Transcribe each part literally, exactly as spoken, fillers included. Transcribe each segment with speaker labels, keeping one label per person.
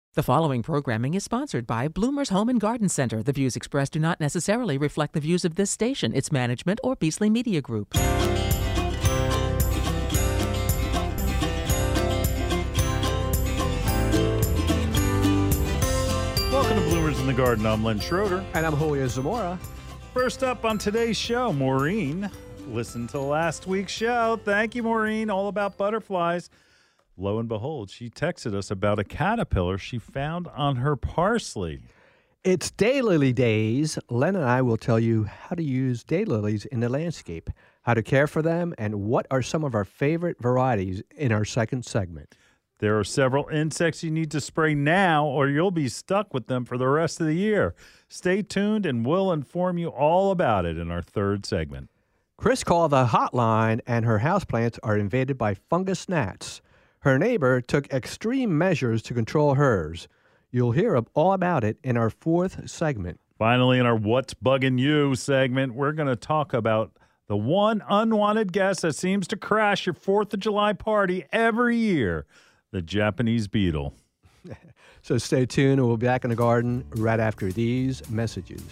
Speaker 1: The following programming is sponsored by Bloomer's Home and Garden Center. The views expressed do not necessarily reflect the views of this station, its management, or Beasley Media Group.
Speaker 2: Welcome to Bloomers in the Garden. I'm Len Schroeder.
Speaker 3: And I'm Julio Zamora.
Speaker 2: First up on today's show, Maureen. Listen to last week's show. Thank you, Maureen. All about butterflies. Lo and behold, she texted us about a caterpillar she found on her parsley.
Speaker 3: It's daylily days. Len and I will tell you how to use daylilies in the landscape, how to care for them, and what are some of our favorite varieties in our second segment.
Speaker 2: There are several insects you need to spray now, or you'll be stuck with them for the rest of the year. Stay tuned, and we'll inform you all about it in our third segment.
Speaker 3: Chris called the hotline, and her houseplants are invaded by fungus gnats. Her neighbor took extreme measures to control hers. You'll hear all about it in our fourth segment.
Speaker 2: Finally, in our What's Bugging You segment, we're going to talk about the one unwanted guest that seems to crash your fourth of July party every year, the Japanese beetle.
Speaker 3: So stay tuned, and we'll be back in the garden right after these messages.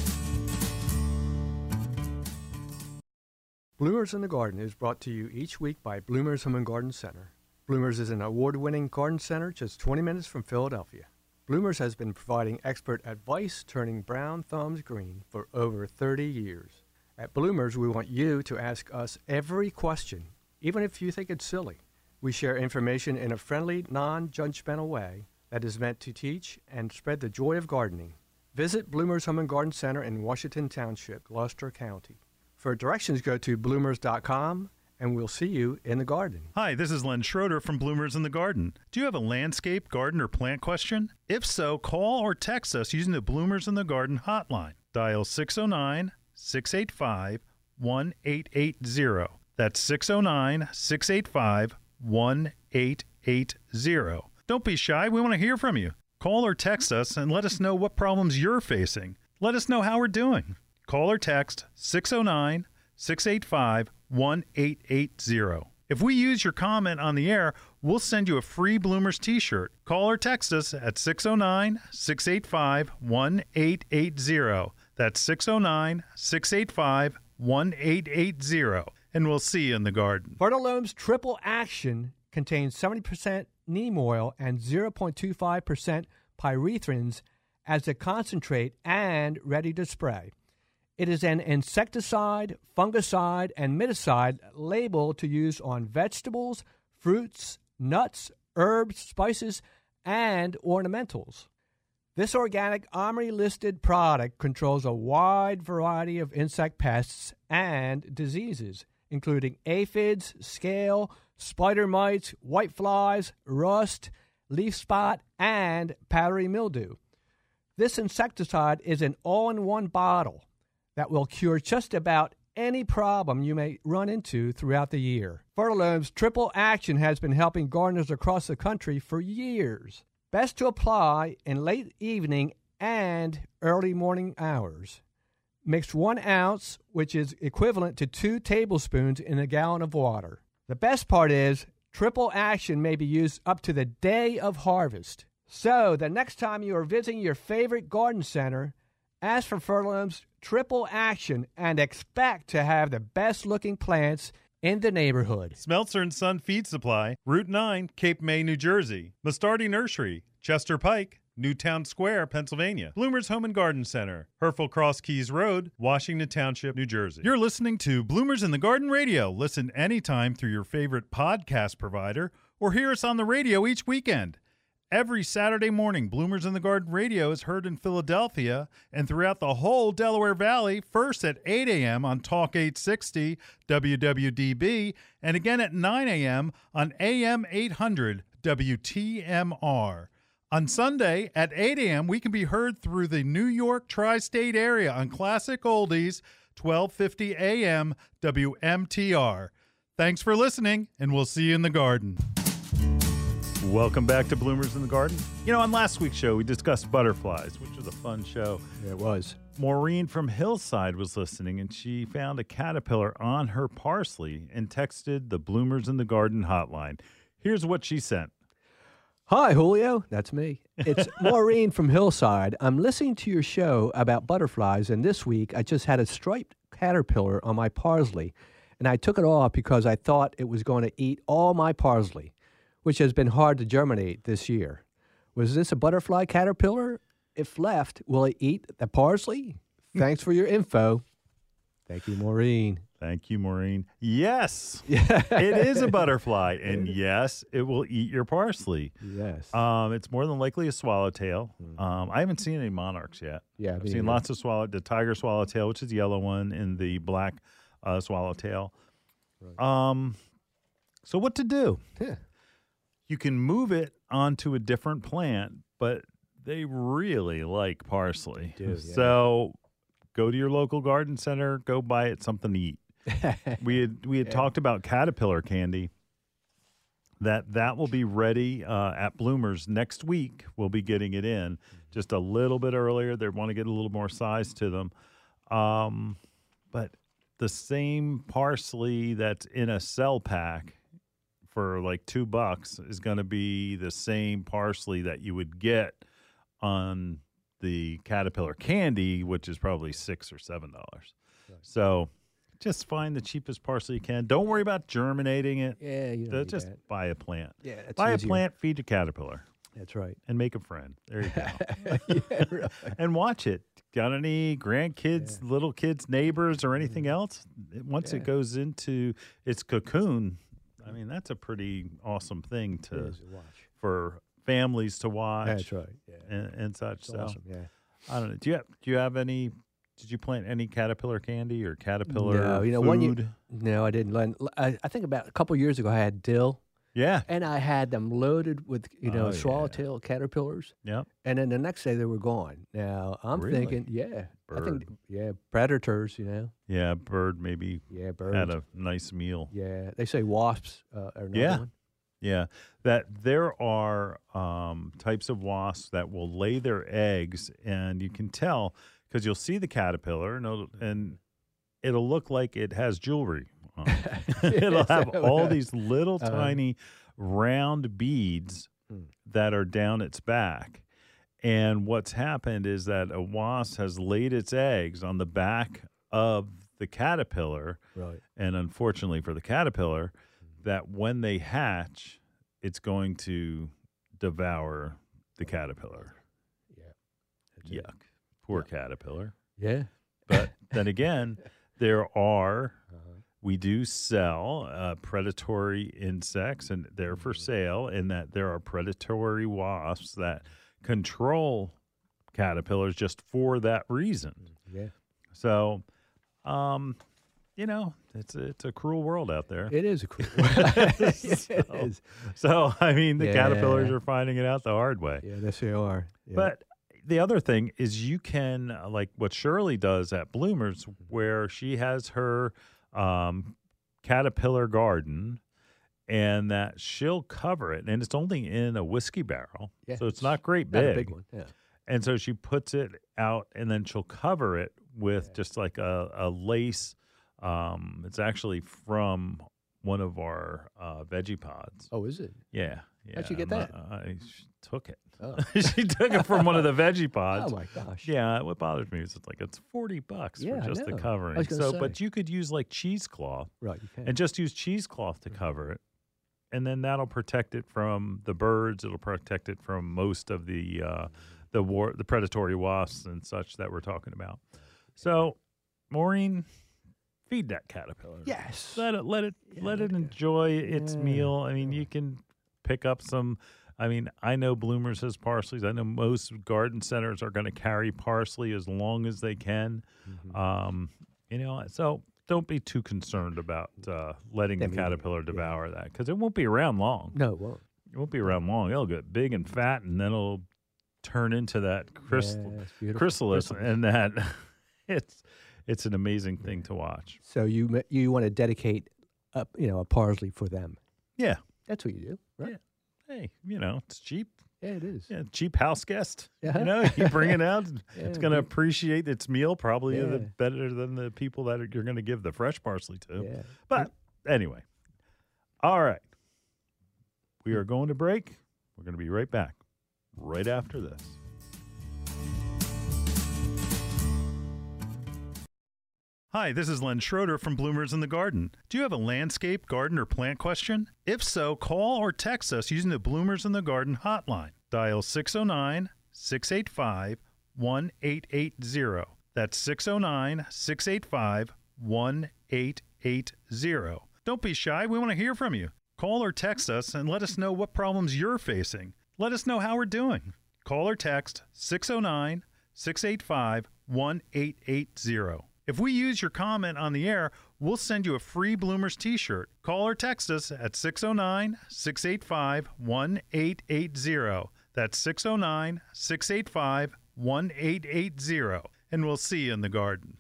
Speaker 3: Bloomers in the Garden is brought to you each week by Bloomers Home and Garden Center. Bloomers is an award-winning garden center just twenty minutes from Philadelphia. Bloomers has been providing expert advice turning brown thumbs green for over thirty years. At Bloomers, we want you to ask us every question, even if you think it's silly. We share information in a friendly, non-judgmental way that is meant to teach and spread the joy of gardening. Visit Bloomers Home and Garden Center in Washington Township, Gloucester County. For directions, go to bloomers dot com. And we'll see you in the garden.
Speaker 2: Hi, this is Len Schroeder from Bloomers in the Garden. Do you have a landscape, garden, or plant question? If so, call or text us using the Bloomers in the Garden hotline. Dial six oh nine, six eight five, one eight eight zero. That's six oh nine, six eight five, one eight eight zero. Don't be shy. We want to hear from you. Call or text us and let us know what problems you're facing. Let us know how we're doing. Call or text six oh nine, six eight five, one eight eight zero. If we use your comment on the air, we'll send you a free Bloomers t-shirt. Call or text us at six oh nine, six eight five, one eight eight zero. That's six oh nine, six eight five, one eight eight zero. And we'll see you in the garden.
Speaker 3: Fertilome's Triple Action contains seventy percent neem oil and zero point two five percent pyrethrins as a concentrate and ready to spray. It is an insecticide, fungicide, and miticide labeled to use on vegetables, fruits, nuts, herbs, spices, and ornamentals. This organic OMRI-listed product controls a wide variety of insect pests and diseases, including aphids, scale, spider mites, whiteflies, rust, leaf spot, and powdery mildew. This insecticide is an all-in-one bottle that will cure just about any problem you may run into throughout the year. Fertilome's Triple Action has been helping gardeners across the country for years. Best to apply in late evening and early morning hours. Mix one ounce, which is equivalent to two tablespoons in a gallon of water. The best part is, Triple Action may be used up to the day of harvest. So, the next time you are visiting your favorite garden center, ask for Fertilome's Triple Action and expect to have the best-looking plants in the neighborhood.
Speaker 2: Smeltzer and Son Feed Supply, Route nine, Cape May, New Jersey. Mastardi Nursery, Chester Pike, Newtown Square, Pennsylvania. Bloomers Home and Garden Center, Hereford Cross Keys Road, Washington Township, New Jersey. You're listening to Bloomers in the Garden Radio. Listen anytime through your favorite podcast provider or hear us on the radio each weekend. Every Saturday morning, Bloomers in the Garden Radio is heard in Philadelphia and throughout the whole Delaware Valley, first at eight a.m. on Talk eight sixty W W D B, and again at nine a.m. on A M eight hundred W T M R. On Sunday at eight a.m., we can be heard through the New York tri-state area on Classic Oldies, twelve fifty A M W M T R. Thanks for listening, and we'll see you in the garden. Welcome back to Bloomers in the Garden. You know, on last week's show, we discussed butterflies, which was a fun show.
Speaker 3: Yeah, it was.
Speaker 2: Maureen from Hillside was listening, and she found a caterpillar on her parsley and texted the Bloomers in the Garden hotline. Here's what she sent.
Speaker 3: Hi, Julio. That's me. It's Maureen from Hillside. I'm listening to your show about butterflies, and this week I just had a striped caterpillar on my parsley, and I took it off because I thought it was going to eat all my parsley, which has been hard to germinate this year. Was this a butterfly caterpillar? If left, will it eat the parsley? Thanks for your info. Thank you, Maureen.
Speaker 2: Thank you, Maureen. Yes, it is a butterfly, and yes, it will eat your parsley.
Speaker 3: Yes.
Speaker 2: Um, it's more than likely a swallowtail. Um, I haven't seen any monarchs yet.
Speaker 3: Yeah,
Speaker 2: I've
Speaker 3: me
Speaker 2: seen
Speaker 3: either.
Speaker 2: lots of swallow, the tiger swallowtail, which is the yellow one, and the black uh, swallowtail. Um, so what to do?
Speaker 3: Yeah.
Speaker 2: You can move it onto a different plant, but they really like parsley.
Speaker 3: They do, yeah.
Speaker 2: So go to your local garden center, go buy it something to eat. we had we had
Speaker 3: Yeah.
Speaker 2: talked about caterpillar candy. That that will be ready uh, at Bloomers next week. We'll be getting it in just a little bit earlier. They want to get a little more size to them, um, but the same parsley that's in a cell pack for like two bucks is going to be the same parsley that you would get on the caterpillar candy, which is probably six or seven dollars.
Speaker 3: Right.
Speaker 2: So. Just find the cheapest parsley you can. Don't worry about germinating it.
Speaker 3: Yeah, you don't need
Speaker 2: Just
Speaker 3: that.
Speaker 2: buy a plant.
Speaker 3: Yeah, that's
Speaker 2: buy
Speaker 3: easier.
Speaker 2: a plant, feed a caterpillar,
Speaker 3: That's right.
Speaker 2: and make a friend. There you go.
Speaker 3: Yeah, right.
Speaker 2: And watch it. Got any grandkids,
Speaker 3: Yeah.
Speaker 2: little kids, neighbors, or anything else? It- Once
Speaker 3: Yeah.
Speaker 2: it goes into its cocoon, I mean, that's a pretty awesome thing
Speaker 3: It
Speaker 2: to
Speaker 3: is to watch.
Speaker 2: for families to watch
Speaker 3: That's right. Yeah.
Speaker 2: and, and such.
Speaker 3: It's
Speaker 2: So
Speaker 3: awesome. Yeah.
Speaker 2: I don't know. Do you have, do you have any? Did you plant any caterpillar candy or caterpillar
Speaker 3: No, you know,
Speaker 2: food?
Speaker 3: one year- No, I didn't. learn- I, I think about a couple years ago, I had dill,
Speaker 2: Yeah.
Speaker 3: and I had them loaded with, you know,
Speaker 2: Oh, yeah.
Speaker 3: swallowtail caterpillars.
Speaker 2: Yep.
Speaker 3: And then the next day they were gone. Now I'm
Speaker 2: Really?
Speaker 3: thinking, yeah, I think,
Speaker 2: Bird.
Speaker 3: yeah, predators. You know,
Speaker 2: Yeah. Bird maybe
Speaker 3: yeah, birds.
Speaker 2: had a nice meal.
Speaker 3: yeah, they say wasps uh, are another
Speaker 2: Yeah.
Speaker 3: one.
Speaker 2: Yeah, that there are um, types of wasps that will lay their eggs, and you can tell because you'll see the caterpillar, and it'll, and it'll look like it has jewelry on it. It'll have all these little
Speaker 3: Uh-huh.
Speaker 2: tiny round beads
Speaker 3: Hmm.
Speaker 2: that are down its back. And what's happened is that a wasp has laid its eggs on the back of the caterpillar,
Speaker 3: Right.
Speaker 2: and unfortunately for the caterpillar, that when they hatch, it's going to devour the caterpillar.
Speaker 3: Yeah. That's it.
Speaker 2: Yuck. Poor caterpillar.
Speaker 3: Yeah.
Speaker 2: But then again, there are,
Speaker 3: Uh-huh.
Speaker 2: we do sell uh, predatory insects, and they're for
Speaker 3: Mm-hmm.
Speaker 2: sale, in that there are predatory wasps that control caterpillars just for that reason.
Speaker 3: Yeah.
Speaker 2: So, um, you know, it's a, it's a cruel world out there.
Speaker 3: It is a cool. it
Speaker 2: So-
Speaker 3: is.
Speaker 2: So, I mean, the caterpillars
Speaker 3: Yeah.
Speaker 2: are finding it out the hard way.
Speaker 3: Yeah, yes, they are. Yeah.
Speaker 2: But the other thing is you can, uh, like what Shirley does at Bloomers, where she has her um, caterpillar garden, and that she'll cover it, and it's only in a whiskey barrel.
Speaker 3: Yeah,
Speaker 2: So it's not great
Speaker 3: not
Speaker 2: big.
Speaker 3: a big one. Yeah.
Speaker 2: And so she puts it out, and then she'll cover it with
Speaker 3: Yeah.
Speaker 2: just like a, a lace. Um, it's actually from one of our uh, veggie pods.
Speaker 3: Oh, is it?
Speaker 2: Yeah. yeah.
Speaker 3: How'd you get
Speaker 2: I'm
Speaker 3: that?
Speaker 2: not- I sh- took it.
Speaker 3: Oh.
Speaker 2: She took it from one of the veggie
Speaker 3: Oh
Speaker 2: pods.
Speaker 3: my gosh.
Speaker 2: Yeah, what bothers me is it's like it's forty bucks
Speaker 3: Yeah,
Speaker 2: for
Speaker 3: I
Speaker 2: just the
Speaker 3: know.
Speaker 2: covering.
Speaker 3: I was gonna
Speaker 2: So,
Speaker 3: say.
Speaker 2: but you could use like cheesecloth
Speaker 3: Right. You can.
Speaker 2: and just use cheesecloth to cover it, and then that'll protect it from the birds. It'll protect it from most of the uh, the war, the predatory wasps and such that we're talking about. So, Maureen, feed that caterpillar.
Speaker 3: yes.
Speaker 2: Let it let it
Speaker 3: Yeah,
Speaker 2: let it
Speaker 3: yeah.
Speaker 2: enjoy its
Speaker 3: Yeah,
Speaker 2: meal. I mean,
Speaker 3: yeah.
Speaker 2: you can pick up some. I mean, I know Bloomers has parsleys. I know most garden centers are going to carry parsley as long as they can.
Speaker 3: Mhm.
Speaker 2: Um, you know, so don't be too concerned about uh, letting
Speaker 3: Yeah,
Speaker 2: the
Speaker 3: me neither.
Speaker 2: caterpillar
Speaker 3: Yeah.
Speaker 2: devour that, because it won't be around long.
Speaker 3: No, it won't.
Speaker 2: It won't be around long. It'll get big and fat, and then it'll turn into that crystal
Speaker 3: Yeah, it's beautiful.
Speaker 2: chrysalis,
Speaker 3: Chrysalis.
Speaker 2: and that it's it's an amazing thing to watch.
Speaker 3: So you ma- you want to dedicate a you know a parsley for them?
Speaker 2: Yeah.
Speaker 3: That's what you do, right?
Speaker 2: Yeah. Hey, you know, it's cheap.
Speaker 3: Yeah, it is.
Speaker 2: Yeah, cheap house guest.
Speaker 3: Yeah.
Speaker 2: You know, you bring it out.
Speaker 3: Yeah,
Speaker 2: it's going to
Speaker 3: good.
Speaker 2: appreciate its meal probably
Speaker 3: Yeah.
Speaker 2: the, better than the people that are, you're going to give the fresh parsley to.
Speaker 3: Yeah.
Speaker 2: But anyway, all right. We are going to break. We're going to be right back, right after this. Hi, this is Len Schroeder from Bloomers in the Garden. Do you have a landscape, garden, or plant question? If so, call or text us using the Bloomers in the Garden hotline. Dial six oh nine, six eight five, one eight eight zero. That's six oh nine, six eight five, one eight eight zero. Don't be shy. We want to hear from you. Call or text us and let us know what problems you're facing. Let us know how we're doing. Call or text six oh nine, six eight five, one eight eight zero. If we use your comment on the air, we'll send you a free Bloomers t-shirt. Call or text us at six oh nine, six eight five, one eight eight zero. That's six oh nine, six eight five, one eight eight zero. And we'll see you in the garden.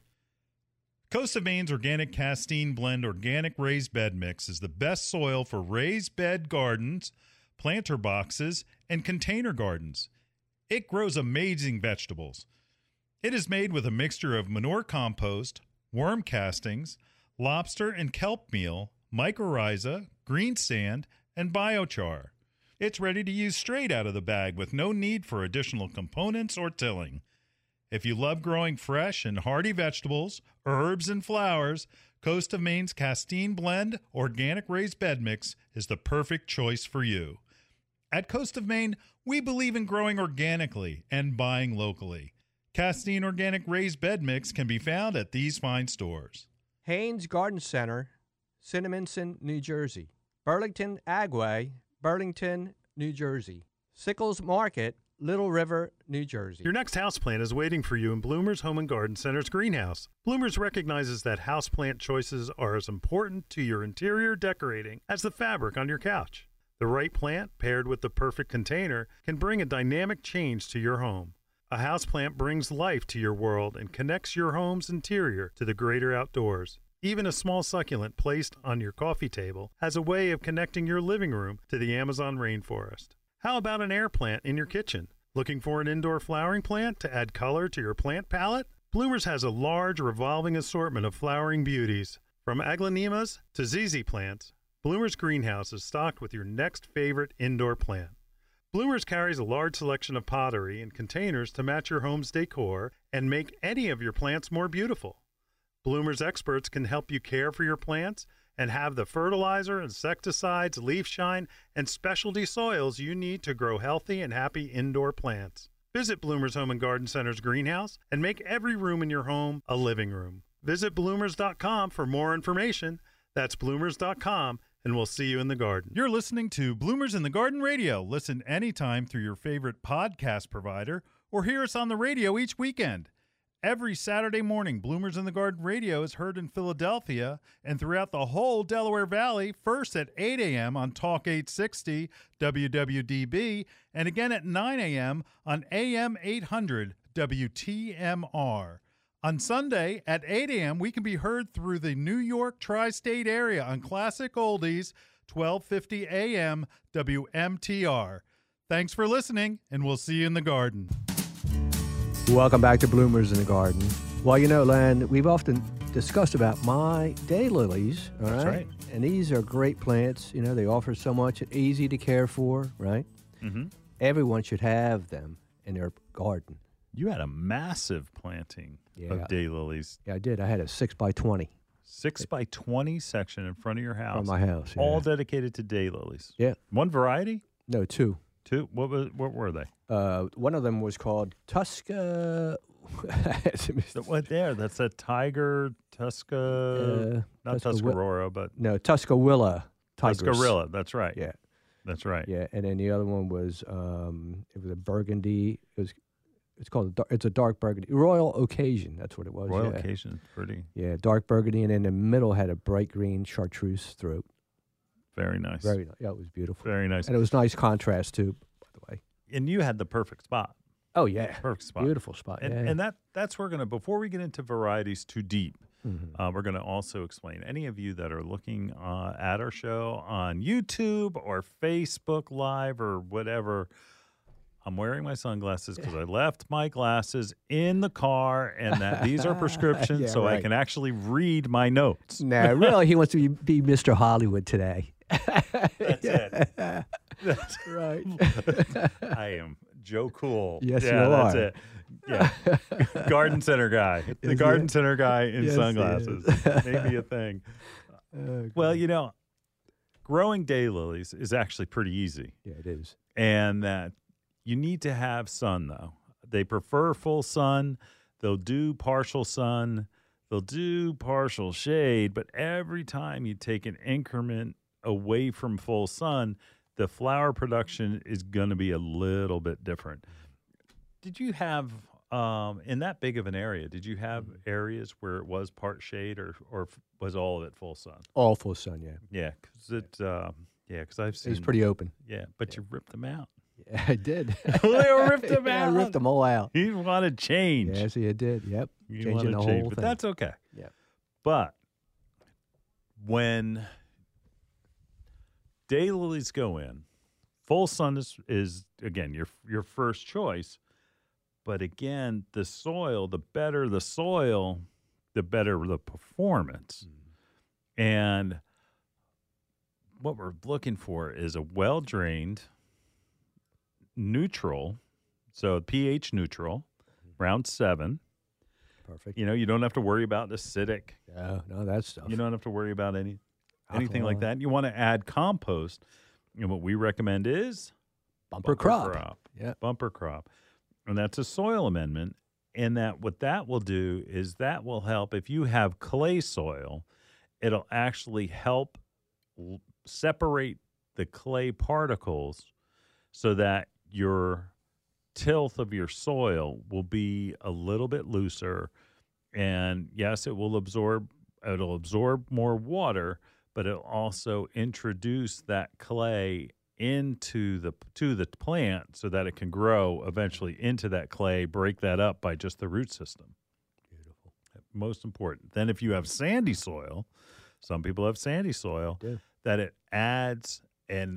Speaker 2: Coast of Maine's Organic Castine Blend Organic Raised Bed Mix is the best soil for raised bed gardens, planter boxes, and container gardens. It grows amazing vegetables. It is made with a mixture of manure compost, worm castings, lobster and kelp meal, mycorrhiza, green sand, and biochar. It's ready to use straight out of the bag with no need for additional components or tilling. If you love growing fresh and hearty vegetables, herbs, and flowers, Coast of Maine's Castine Blend Organic Raised Bed Mix is the perfect choice for you. At Coast of Maine, we believe in growing organically and buying locally. Castine Organic Raised Bed Mix can be found at these fine stores.
Speaker 3: Haynes Garden Center, Cinnaminson, New Jersey. Burlington Agway, Burlington, New Jersey. Sickles Market, Little River, New Jersey.
Speaker 2: Your next houseplant is waiting for you in Bloomers Home and Garden Center's greenhouse. Bloomers recognizes that houseplant choices are as important to your interior decorating as the fabric on your couch. The right plant, paired with the perfect container, can bring a dynamic change to your home. A houseplant brings life to your world and connects your home's interior to the greater outdoors. Even a small succulent placed on your coffee table has a way of connecting your living room to the Amazon rainforest. How about an air plant in your kitchen? Looking for an indoor flowering plant to add color to your plant palette? Bloomers has a large revolving assortment of flowering beauties. From aglaonemas to Z Z plants, Bloomers Greenhouse is stocked with your next favorite indoor plant. Bloomers carries a large selection of pottery and containers to match your home's decor and make any of your plants more beautiful. Bloomers experts can help you care for your plants and have the fertilizer, insecticides, leaf shine, and specialty soils you need to grow healthy and happy indoor plants. Visit Bloomers Home and Garden Center's greenhouse and make every room in your home a living room. Visit bloomers dot com for more information. That's bloomers dot com, and we'll see you in the garden. You're listening to Bloomers in the Garden Radio. Listen anytime through your favorite podcast provider or hear us on the radio each weekend. Every Saturday morning, Bloomers in the Garden Radio is heard in Philadelphia and throughout the whole Delaware Valley, first at eight a.m. on Talk eight sixty W W D B and again at nine a.m. on A M eight hundred W T M R. On Sunday at eight a.m., we can be heard through the New York tri-state area on Classic Oldies, twelve fifty A M W M T R. Thanks for listening, and we'll see you in the garden.
Speaker 3: Welcome back to Bloomers in the Garden. Well, you know, Len, we've often discussed about my daylilies, all right?
Speaker 2: That's right.
Speaker 3: And these are great plants. You know, they offer so much, easy to care for, right?
Speaker 2: Mm-hmm.
Speaker 3: Everyone should have them in their garden.
Speaker 2: You had a massive planting
Speaker 3: Yeah.
Speaker 2: of daylilies.
Speaker 3: Yeah, I did. I had a six by twenty
Speaker 2: Six by twenty section in front of your house.
Speaker 3: on my house. Yeah.
Speaker 2: All dedicated to daylilies.
Speaker 3: Yeah.
Speaker 2: One variety?
Speaker 3: No, two.
Speaker 2: Two? What was, what were they?
Speaker 3: Uh, one of them was called Tusca.
Speaker 2: So what there? That's a tiger, Tusca,
Speaker 3: Uh,
Speaker 2: not
Speaker 3: Tuscarora-
Speaker 2: Tuscarora, but
Speaker 3: No, Tuscarilla tigers.
Speaker 2: Tuscarilla. That's right.
Speaker 3: Yeah,
Speaker 2: That's right.
Speaker 3: yeah. And then the other one was um, it was a burgundy. It was it's called a, dar- it's a dark burgundy. Royal Occasion. That's what it was.
Speaker 2: Royal
Speaker 3: yeah.
Speaker 2: Occasion. Pretty.
Speaker 3: Yeah, dark burgundy, and in the middle had a bright green chartreuse throat.
Speaker 2: Very nice.
Speaker 3: Very nice. Yeah, it was beautiful.
Speaker 2: Very nice.
Speaker 3: And it was nice contrast too, by the way.
Speaker 2: And you had the perfect spot.
Speaker 3: Oh yeah,
Speaker 2: Perfect spot.
Speaker 3: beautiful spot.
Speaker 2: And,
Speaker 3: yeah.
Speaker 2: and that that's we're gonna before we get into varieties too deep,
Speaker 3: Mhm.
Speaker 2: uh, we're gonna also explain any of you that are looking uh, at our show on YouTube or Facebook Live or whatever. I'm wearing my sunglasses because I left my glasses in the car, and that these are prescriptions,
Speaker 3: Yeah,
Speaker 2: so I
Speaker 3: right.
Speaker 2: can actually read my notes.
Speaker 3: No, really, he wants to be, be Mister Hollywood today.
Speaker 2: That's it. That's
Speaker 3: Right.
Speaker 2: I am Joe Cool.
Speaker 3: Yes,
Speaker 2: yeah,
Speaker 3: you
Speaker 2: that's
Speaker 3: are.
Speaker 2: it. Yeah, garden center guy. The
Speaker 3: Yes,
Speaker 2: garden
Speaker 3: he-
Speaker 2: center guy in
Speaker 3: yes, he
Speaker 2: sunglasses.
Speaker 3: is.
Speaker 2: Maybe a thing.
Speaker 3: Oh,
Speaker 2: Well,
Speaker 3: God.
Speaker 2: you know, growing daylilies is actually pretty easy,
Speaker 3: Yeah, it is.
Speaker 2: and that you need to have sun though. They prefer full sun. They'll do partial sun. They'll do partial shade, but every time you take an increment away from full sun, the flower production is going to be a little bit different. Did you have, um, in that big of an area, did you have areas where it was part shade or, or f- was all of it full sun?
Speaker 3: All full sun, yeah.
Speaker 2: Yeah, because it, um, yeah, because I've
Speaker 3: It
Speaker 2: seen.
Speaker 3: was pretty open.
Speaker 2: Yeah, but you ripped them out.
Speaker 3: Yeah, I did.
Speaker 2: They ripped them
Speaker 3: Yeah, I
Speaker 2: out.
Speaker 3: ripped them all out.
Speaker 2: You wanted change.
Speaker 3: Yes, he did. Yep.
Speaker 2: You
Speaker 3: Changing
Speaker 2: wanted
Speaker 3: the
Speaker 2: change,
Speaker 3: whole
Speaker 2: but
Speaker 3: thing.
Speaker 2: that's okay.
Speaker 3: Yeah.
Speaker 2: But when daylilies go in, full sun is, is again your your first choice. But again, the soil, the better the soil, the better the performance.
Speaker 3: Mm.
Speaker 2: And what we're looking for is a well-drained, neutral, so pH neutral, around seven.
Speaker 3: Perfect.
Speaker 2: You know, you don't have to worry about acidic.
Speaker 3: No, no, that stuff.
Speaker 2: You don't have to worry about any anything like
Speaker 3: Alkaline.
Speaker 2: that. You want to add compost. And what we recommend is
Speaker 3: Bumper, crop.
Speaker 2: crop.
Speaker 3: Yeah.
Speaker 2: Bumper crop. And that's a soil amendment. And that what that will do is that will help if you have clay soil, it'll actually help l- separate the clay particles so that your tilth of your soil will be a little bit looser. And yes, it will absorb it'll absorb more water, but it'll also introduce that clay into the to the plant so that it can grow eventually into that clay, break that up by just the root system.
Speaker 3: Beautiful.
Speaker 2: Most important. Then if you have sandy soil, some people have sandy soil,
Speaker 3: Do.
Speaker 2: that it adds an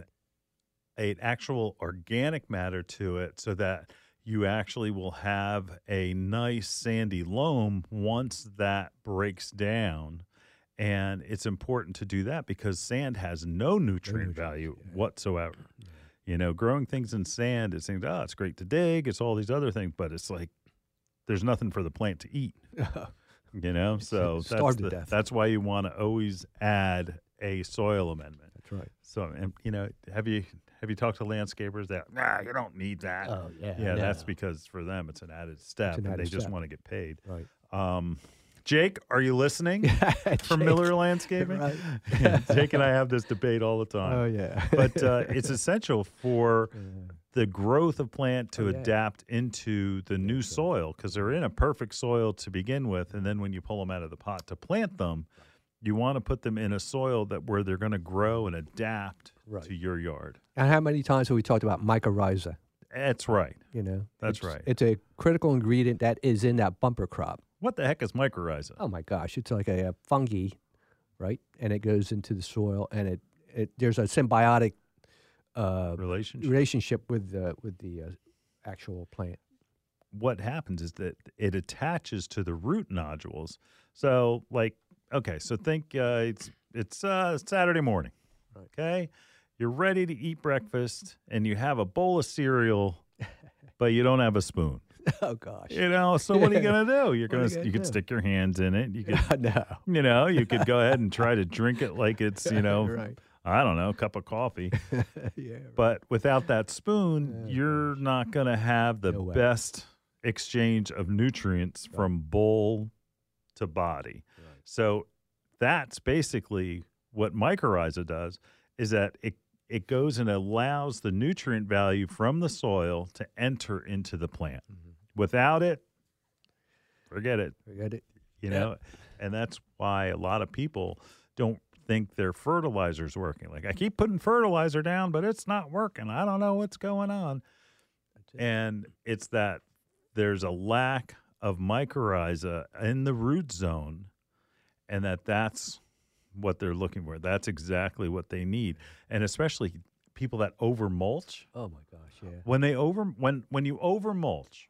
Speaker 2: an actual organic matter to it so that you actually will have a nice sandy loam once that breaks down. And it's important to do that because sand has no nutrient
Speaker 3: nutrients,
Speaker 2: value
Speaker 3: yeah.
Speaker 2: whatsoever. You know, growing things in sand, it seems, oh, it's great to dig, it's all these other things, but it's like there's nothing for the plant to eat. You know, so that's,
Speaker 3: starved to
Speaker 2: the-
Speaker 3: death.
Speaker 2: that's why you want to always add a soil amendment.
Speaker 3: That's right.
Speaker 2: So, and, you know, have you have you talked to landscapers that, nah, you don't need that?
Speaker 3: Oh, yeah.
Speaker 2: yeah, that's
Speaker 3: no.
Speaker 2: because for them it's an added step,
Speaker 3: an
Speaker 2: and
Speaker 3: added
Speaker 2: they just
Speaker 3: step.
Speaker 2: want to get paid.
Speaker 3: Right.
Speaker 2: Um, Jake, are you listening from
Speaker 3: Jake.
Speaker 2: Miller Landscaping?
Speaker 3: Right.
Speaker 2: Jake and I have this debate all the time.
Speaker 3: Oh, yeah.
Speaker 2: But uh, it's essential for the growth of plant to
Speaker 3: Oh, yeah.
Speaker 2: adapt into the new soil because they're in a perfect soil to begin with. And then when you pull them out of the pot to plant them, you want to put them in a soil that where they're going to grow and adapt
Speaker 3: Right.
Speaker 2: to your yard.
Speaker 3: And how many times have we talked about mycorrhiza?
Speaker 2: That's right.
Speaker 3: You know,
Speaker 2: That's
Speaker 3: It's-
Speaker 2: right.
Speaker 3: It's a critical ingredient that is in that bumper crop.
Speaker 2: What the heck is mycorrhiza?
Speaker 3: Oh my gosh, it's like a, a fungi, right? And it goes into the soil, and it, it there's a symbiotic uh,
Speaker 2: Relationship.
Speaker 3: relationship with the with the uh, actual plant.
Speaker 2: What happens is that it attaches to the root nodules. So, like, okay, so think uh, it's it's uh, Saturday morning. Okay, you're ready to eat breakfast, and you have a bowl of cereal, but you don't have a spoon.
Speaker 3: Oh gosh,
Speaker 2: You know, so what are you gonna do? You're
Speaker 3: What are
Speaker 2: gonna
Speaker 3: you gonna
Speaker 2: you could
Speaker 3: do?
Speaker 2: stick your hands in it. You could
Speaker 3: no,
Speaker 2: you know you could go ahead and try to drink it like it's you know
Speaker 3: right?
Speaker 2: I don't know a cup of coffee.
Speaker 3: Yeah,
Speaker 2: But without that spoon,
Speaker 3: Oh,
Speaker 2: you're not going to have the
Speaker 3: No way.
Speaker 2: best exchange of nutrients from bowl to body.
Speaker 3: Right.
Speaker 2: So that's basically what mycorrhiza does is that it it goes and allows the nutrient value from the soil to enter into the plant.
Speaker 3: Mm-hmm.
Speaker 2: Without it, forget it.
Speaker 3: Forget it.
Speaker 2: You
Speaker 3: Yeah.
Speaker 2: know, and that's why a lot of people don't think their fertilizer's working. Like, I keep putting fertilizer down, but it's not working. I don't know what's going on.
Speaker 3: That's it.
Speaker 2: And it's that there's a lack of mycorrhiza in the root zone, and that that's what they're looking for. That's exactly what they need. And especially people that over mulch.
Speaker 3: Oh my gosh, yeah.
Speaker 2: When they over when when you over mulch,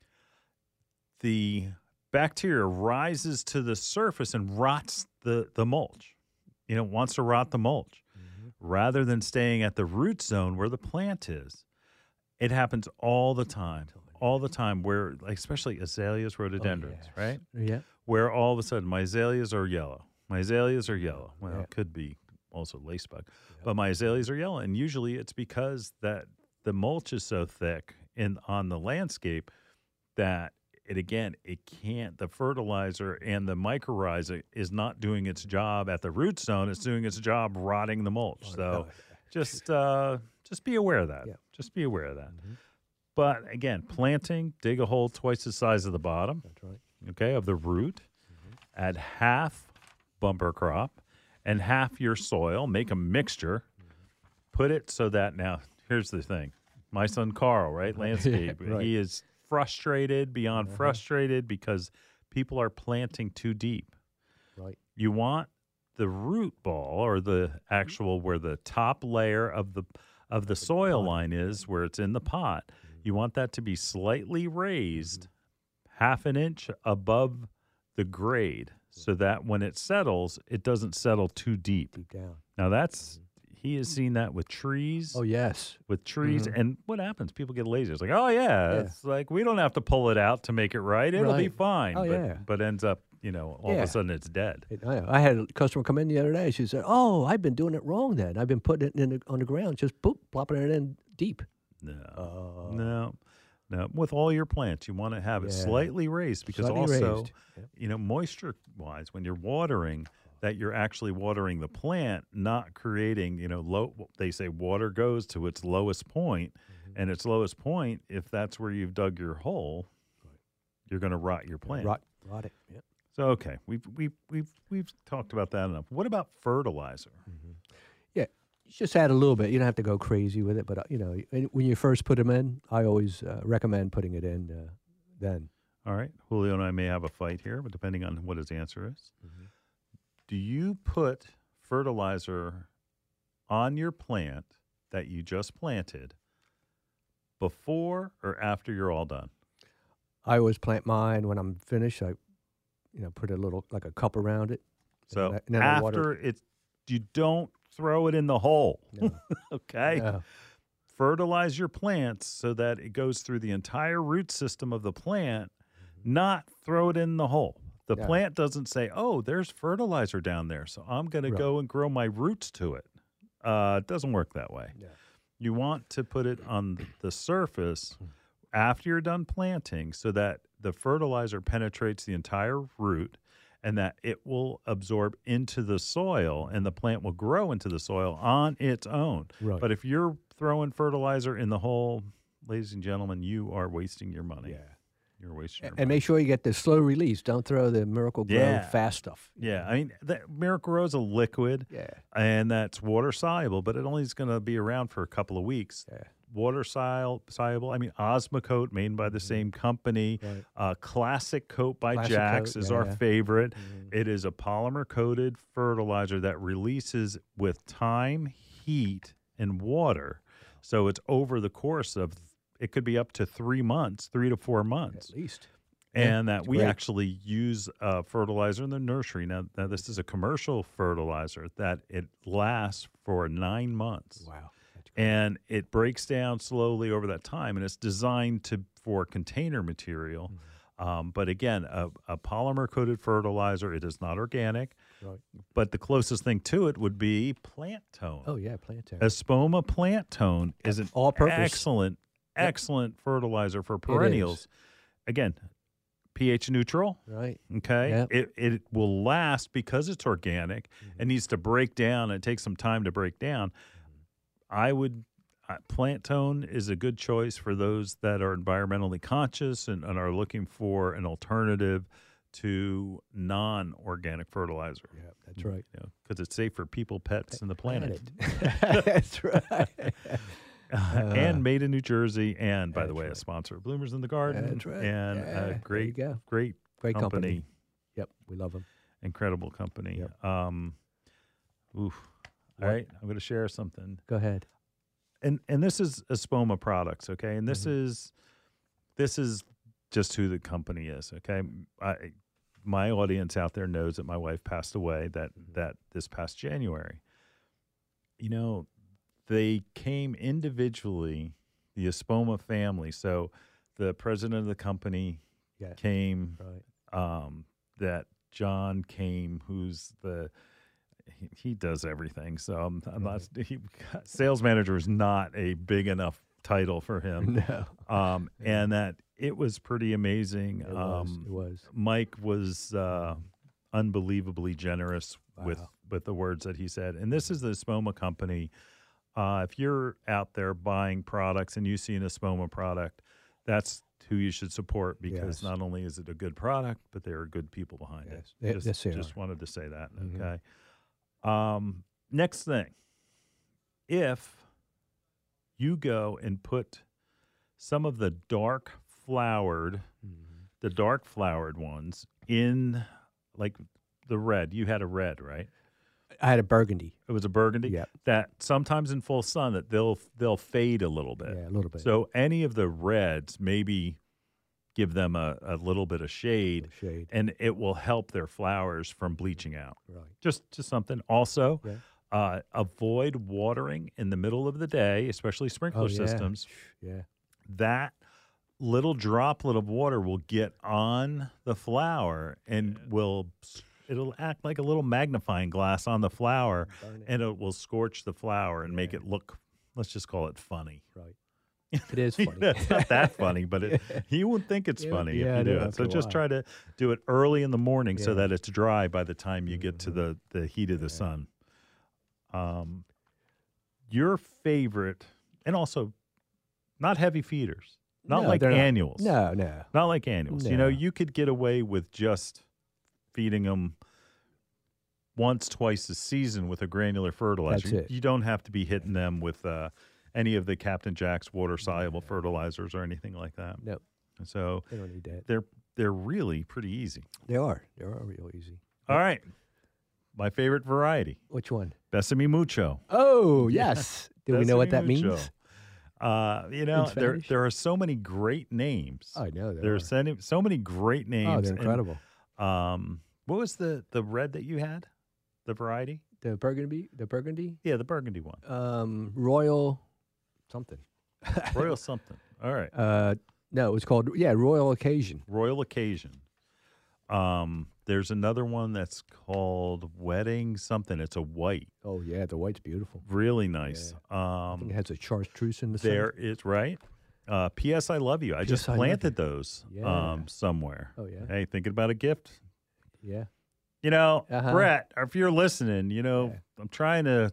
Speaker 2: the bacteria rises to the surface and rots the, the mulch. You know, wants to rot the mulch.
Speaker 3: Mm-hmm.
Speaker 2: rather than staying at the root zone where the plant is. It happens all the time, all the time, where, like, especially azaleas, rhododendrons,
Speaker 3: yes.
Speaker 2: right?
Speaker 3: Yeah.
Speaker 2: Where all of a sudden my azaleas are yellow. My azaleas are yellow. Well,
Speaker 3: Yeah.
Speaker 2: it could be also lacebug, but my azaleas are yellow, and usually it's because that the mulch is so thick in on the landscape that it again it can't. The fertilizer and the mycorrhiza is not doing its job at the root zone. It's doing its job rotting the mulch. So just uh, just be aware of that.
Speaker 3: Yeah.
Speaker 2: Just be aware of that.
Speaker 3: Mm-hmm.
Speaker 2: But again, planting, dig a hole twice the size of the bottom.
Speaker 3: That's right.
Speaker 2: Okay, of the root. Mm-hmm. Add half bumper crop and half your soil. Make a mixture. Put it so that now, here's the thing. My son Carl, right, landscape,
Speaker 3: Right.
Speaker 2: he is frustrated beyond
Speaker 3: Uh-huh.
Speaker 2: frustrated because people are planting too deep.
Speaker 3: Right.
Speaker 2: You want the root ball or the actual where the top layer of the of the soil line is, where it's in the pot. You want that to be slightly raised half an inch above the grade so that when it settles, it doesn't settle too deep.
Speaker 3: Deep down.
Speaker 2: Now that's he has seen that with trees,
Speaker 3: Oh, yes.
Speaker 2: with trees,
Speaker 3: Mhm.
Speaker 2: and what happens? People get lazy. It's like, oh yeah,
Speaker 3: Yeah.
Speaker 2: it's like we don't have to pull it out to make it right. It'll be
Speaker 3: Right.
Speaker 2: fine.
Speaker 3: Oh,
Speaker 2: but,
Speaker 3: yeah.
Speaker 2: but ends up, you know, all
Speaker 3: Yeah.
Speaker 2: of a sudden it's dead.
Speaker 3: It, I, I had a customer come in the other day. She said, "Oh, I've been doing it wrong. Then I've been putting it in the, on the ground, just boop, plopping it in deep."
Speaker 2: No,
Speaker 3: Oh.
Speaker 2: no, no. With all your plants, you want to have it
Speaker 3: Yeah.
Speaker 2: slightly raised because
Speaker 3: Slightly
Speaker 2: also,
Speaker 3: raised. Yep.
Speaker 2: you know, moisture-wise, when you're watering, that you're actually watering the plant, not creating, you know, low. They say water goes to its lowest point,
Speaker 3: Mm-hmm.
Speaker 2: and its lowest point, if that's where you've dug your hole, you're going to rot your plant.
Speaker 3: Rot, rot it. Yep.
Speaker 2: So okay, we've we've we've we've talked about that enough. What about fertilizer?
Speaker 3: Yeah, just add a little bit. You don't have to go crazy with it, but uh, you know, and when you first put them in, I always uh, recommend putting it in uh, then.
Speaker 2: All right, Julio and I may have a fight here, but depending on what his answer is, do you put fertilizer on your plant that you just planted before or after you're all done?
Speaker 3: I always plant mine when I'm finished. I, you know, put a little like a cup around it.
Speaker 2: So
Speaker 3: and then I- and then I water
Speaker 2: after it's, you don't throw it in the hole.
Speaker 3: No.
Speaker 2: Okay.
Speaker 3: Yeah.
Speaker 2: Fertilize your plants so that it goes through the entire root system of the plant, not throw it in the hole. The
Speaker 3: Yeah.
Speaker 2: plant doesn't say, oh, there's fertilizer down there, so I'm going to
Speaker 3: Right.
Speaker 2: go and grow my roots to it. Uh, it doesn't work that way.
Speaker 3: Yeah.
Speaker 2: You want to put it on the surface after you're done planting so that the fertilizer penetrates the entire root and that it will absorb into the soil and the plant will grow into the soil on its own.
Speaker 3: Right.
Speaker 2: But if you're throwing fertilizer in the hole, ladies and gentlemen, you are wasting your money.
Speaker 3: Yeah.
Speaker 2: You're wasting your
Speaker 3: And
Speaker 2: money.
Speaker 3: make sure you get the slow release. Don't throw the Miracle Grow
Speaker 2: Yeah.
Speaker 3: fast stuff.
Speaker 2: Yeah, I mean, the Miracle Grow is a liquid,
Speaker 3: Yeah.
Speaker 2: and that's water soluble, but it only is going to be around for a couple of weeks.
Speaker 3: Yeah.
Speaker 2: Water sol- soluble. I mean, Osmocote, made by the same company.
Speaker 3: Right.
Speaker 2: Uh, Classic Coat by
Speaker 3: Classic
Speaker 2: Jax
Speaker 3: Coat,
Speaker 2: is
Speaker 3: yeah,
Speaker 2: our
Speaker 3: yeah.
Speaker 2: favorite.
Speaker 3: Mhm.
Speaker 2: It is a polymer coated fertilizer that releases with time, heat, and water. So it's over the course of, it could be up to three months, three to four months.
Speaker 3: At least.
Speaker 2: And
Speaker 3: Yeah,
Speaker 2: that
Speaker 3: it's
Speaker 2: we
Speaker 3: great.
Speaker 2: actually use uh, fertilizer in the nursery. Now, now, this is a commercial fertilizer that it lasts for nine months.
Speaker 3: Wow. That's great.
Speaker 2: And it breaks down slowly over that time. And it's designed to for container material.
Speaker 3: Mm-hmm.
Speaker 2: Um, but again, a, a polymer-coated fertilizer. It is not organic.
Speaker 3: Right.
Speaker 2: But the closest thing to it would be plant tone.
Speaker 3: Oh, yeah, plantain.
Speaker 2: Espoma plant tone is an
Speaker 3: All-purpose.
Speaker 2: excellent,
Speaker 3: Yep.
Speaker 2: excellent fertilizer for perennials. Again, pH neutral.
Speaker 3: Right.
Speaker 2: Okay.
Speaker 3: Yep.
Speaker 2: It it will last because it's organic.
Speaker 3: Mm-hmm.
Speaker 2: It needs to break down. It takes some time to break down. I would uh, plant tone is a good choice for those that are environmentally conscious and, and are looking for an alternative to non-organic fertilizer.
Speaker 3: Yeah, that's right.
Speaker 2: You know, because it's safe for people, pets, and the planet.
Speaker 3: That's right.
Speaker 2: and made in New Jersey, and by the
Speaker 3: That's
Speaker 2: way, a
Speaker 3: right.
Speaker 2: sponsor of Bloomers in the Garden.
Speaker 3: That's right.
Speaker 2: And
Speaker 3: Yeah,
Speaker 2: a
Speaker 3: there you
Speaker 2: great,
Speaker 3: go.
Speaker 2: great,
Speaker 3: Great company.
Speaker 2: company,
Speaker 3: Yep, we love them.
Speaker 2: incredible company.
Speaker 3: Yep.
Speaker 2: Um, oof. All
Speaker 3: What?
Speaker 2: right, I'm going to share something,
Speaker 3: Go ahead.
Speaker 2: and and this is Espoma Products, okay, and this
Speaker 3: Mhm.
Speaker 2: is this is just who the company is, okay. I, my audience out there knows that my wife passed away that
Speaker 3: Mhm.
Speaker 2: that this past January.
Speaker 4: you know, they came individually, the Espoma family. So the president of the company
Speaker 3: Yeah.
Speaker 4: came,
Speaker 3: Right.
Speaker 4: um, that John came, who's the, he, he does everything. So I'm, I'm not, he, sales manager is not a big enough title for him.
Speaker 3: No.
Speaker 4: Um, and that it was pretty amazing.
Speaker 3: It was.
Speaker 4: Um,
Speaker 3: It was.
Speaker 4: Mike was uh, unbelievably generous with,
Speaker 3: Wow.
Speaker 4: with the words that he said. And this is the Espoma company. Uh, if you're out there buying products and you see an Espoma product, that's who you should support because
Speaker 3: Yes.
Speaker 4: not only is it a good product, but there are good people behind
Speaker 3: Yes.
Speaker 4: it.
Speaker 3: They-
Speaker 4: Just,
Speaker 3: yes, they
Speaker 4: just
Speaker 3: are.
Speaker 4: wanted to say that.
Speaker 3: Mhm.
Speaker 4: Okay. Um, next thing, if you go and put some of the dark flowered,
Speaker 3: Mhm.
Speaker 4: the dark flowered ones in, like the red. You had a red, right?
Speaker 3: I had a burgundy.
Speaker 4: It was a burgundy.
Speaker 3: Yeah.
Speaker 4: That sometimes in full sun that they'll they'll fade a little bit.
Speaker 3: Yeah, a little bit.
Speaker 4: So any of the reds, maybe give them a, a little bit of shade,
Speaker 3: Shade.
Speaker 4: and it will help their flowers from bleaching out.
Speaker 3: Right.
Speaker 4: Just just something. Also,
Speaker 3: Yeah.
Speaker 4: uh, avoid watering in the middle of the day, especially sprinkler
Speaker 3: Oh, yeah.
Speaker 4: systems.
Speaker 3: Yeah.
Speaker 4: That little droplet of water will get on the flower and will it'll act like a little magnifying glass on the flower,
Speaker 3: Burn it.
Speaker 4: and it will scorch the flower and make
Speaker 3: Yeah.
Speaker 4: it look, let's just call it funny.
Speaker 3: Right. It is funny.
Speaker 4: It's not that funny, but it, you wouldn't think it's
Speaker 3: Yeah,
Speaker 4: funny
Speaker 3: yeah, I
Speaker 4: if you
Speaker 3: know,
Speaker 4: do it.
Speaker 3: after
Speaker 4: So
Speaker 3: a
Speaker 4: just
Speaker 3: while.
Speaker 4: try to do it early in the morning so
Speaker 3: Yeah.
Speaker 4: that it's dry by the time you get to
Speaker 3: Mm-hmm.
Speaker 4: the, the heat of the sun. Um, your favorite, and also not heavy feeders, not
Speaker 3: No,
Speaker 4: like
Speaker 3: they're not.
Speaker 4: annuals.
Speaker 3: No, no.
Speaker 4: Not like annuals. You know,
Speaker 3: No.
Speaker 4: you could get away with just feeding them once, twice a season with a granular fertilizer.
Speaker 3: That's it.
Speaker 4: You don't have to be hitting them with uh, any of the Captain Jack's water soluble fertilizers or anything like that.
Speaker 3: No.
Speaker 4: So
Speaker 3: They don't need that.
Speaker 4: they're they're really pretty easy.
Speaker 3: They are. They are real easy.
Speaker 4: All right, my favorite variety,
Speaker 3: Which one?
Speaker 4: Besame Mucho.
Speaker 3: Oh, yes. Do we know what that
Speaker 4: Besame Mucho.
Speaker 3: means?
Speaker 4: Uh, you know, there
Speaker 3: Spanish?
Speaker 4: there are so many great names.
Speaker 3: I know. There
Speaker 4: there are
Speaker 3: are.
Speaker 4: so, so many great names.
Speaker 3: Oh, they're
Speaker 4: and,
Speaker 3: incredible.
Speaker 4: um, what was the the red that you had? The variety?
Speaker 3: The burgundy, the burgundy,
Speaker 4: Yeah, the burgundy one.
Speaker 3: um, royal, something.
Speaker 4: Royal something. All right.
Speaker 3: Uh, no, it was called yeah, Royal Occasion.
Speaker 4: Royal Occasion. Um, there's another one that's called Wedding something. It's a white.
Speaker 3: Oh yeah, the white's beautiful.
Speaker 4: Really nice.
Speaker 3: I think
Speaker 4: Um,
Speaker 3: it has a chartreuse in the
Speaker 4: there
Speaker 3: center.
Speaker 4: is right. Uh, P S I love you. I just
Speaker 3: P S I love
Speaker 4: planted
Speaker 3: you.
Speaker 4: those
Speaker 3: Yeah.
Speaker 4: um, somewhere.
Speaker 3: Oh yeah,
Speaker 4: Hey, thinking about a gift?
Speaker 3: yeah.
Speaker 4: You know,
Speaker 3: Uh-huh.
Speaker 4: Brett, if you're listening, you know,
Speaker 3: Yeah.
Speaker 4: I'm trying to.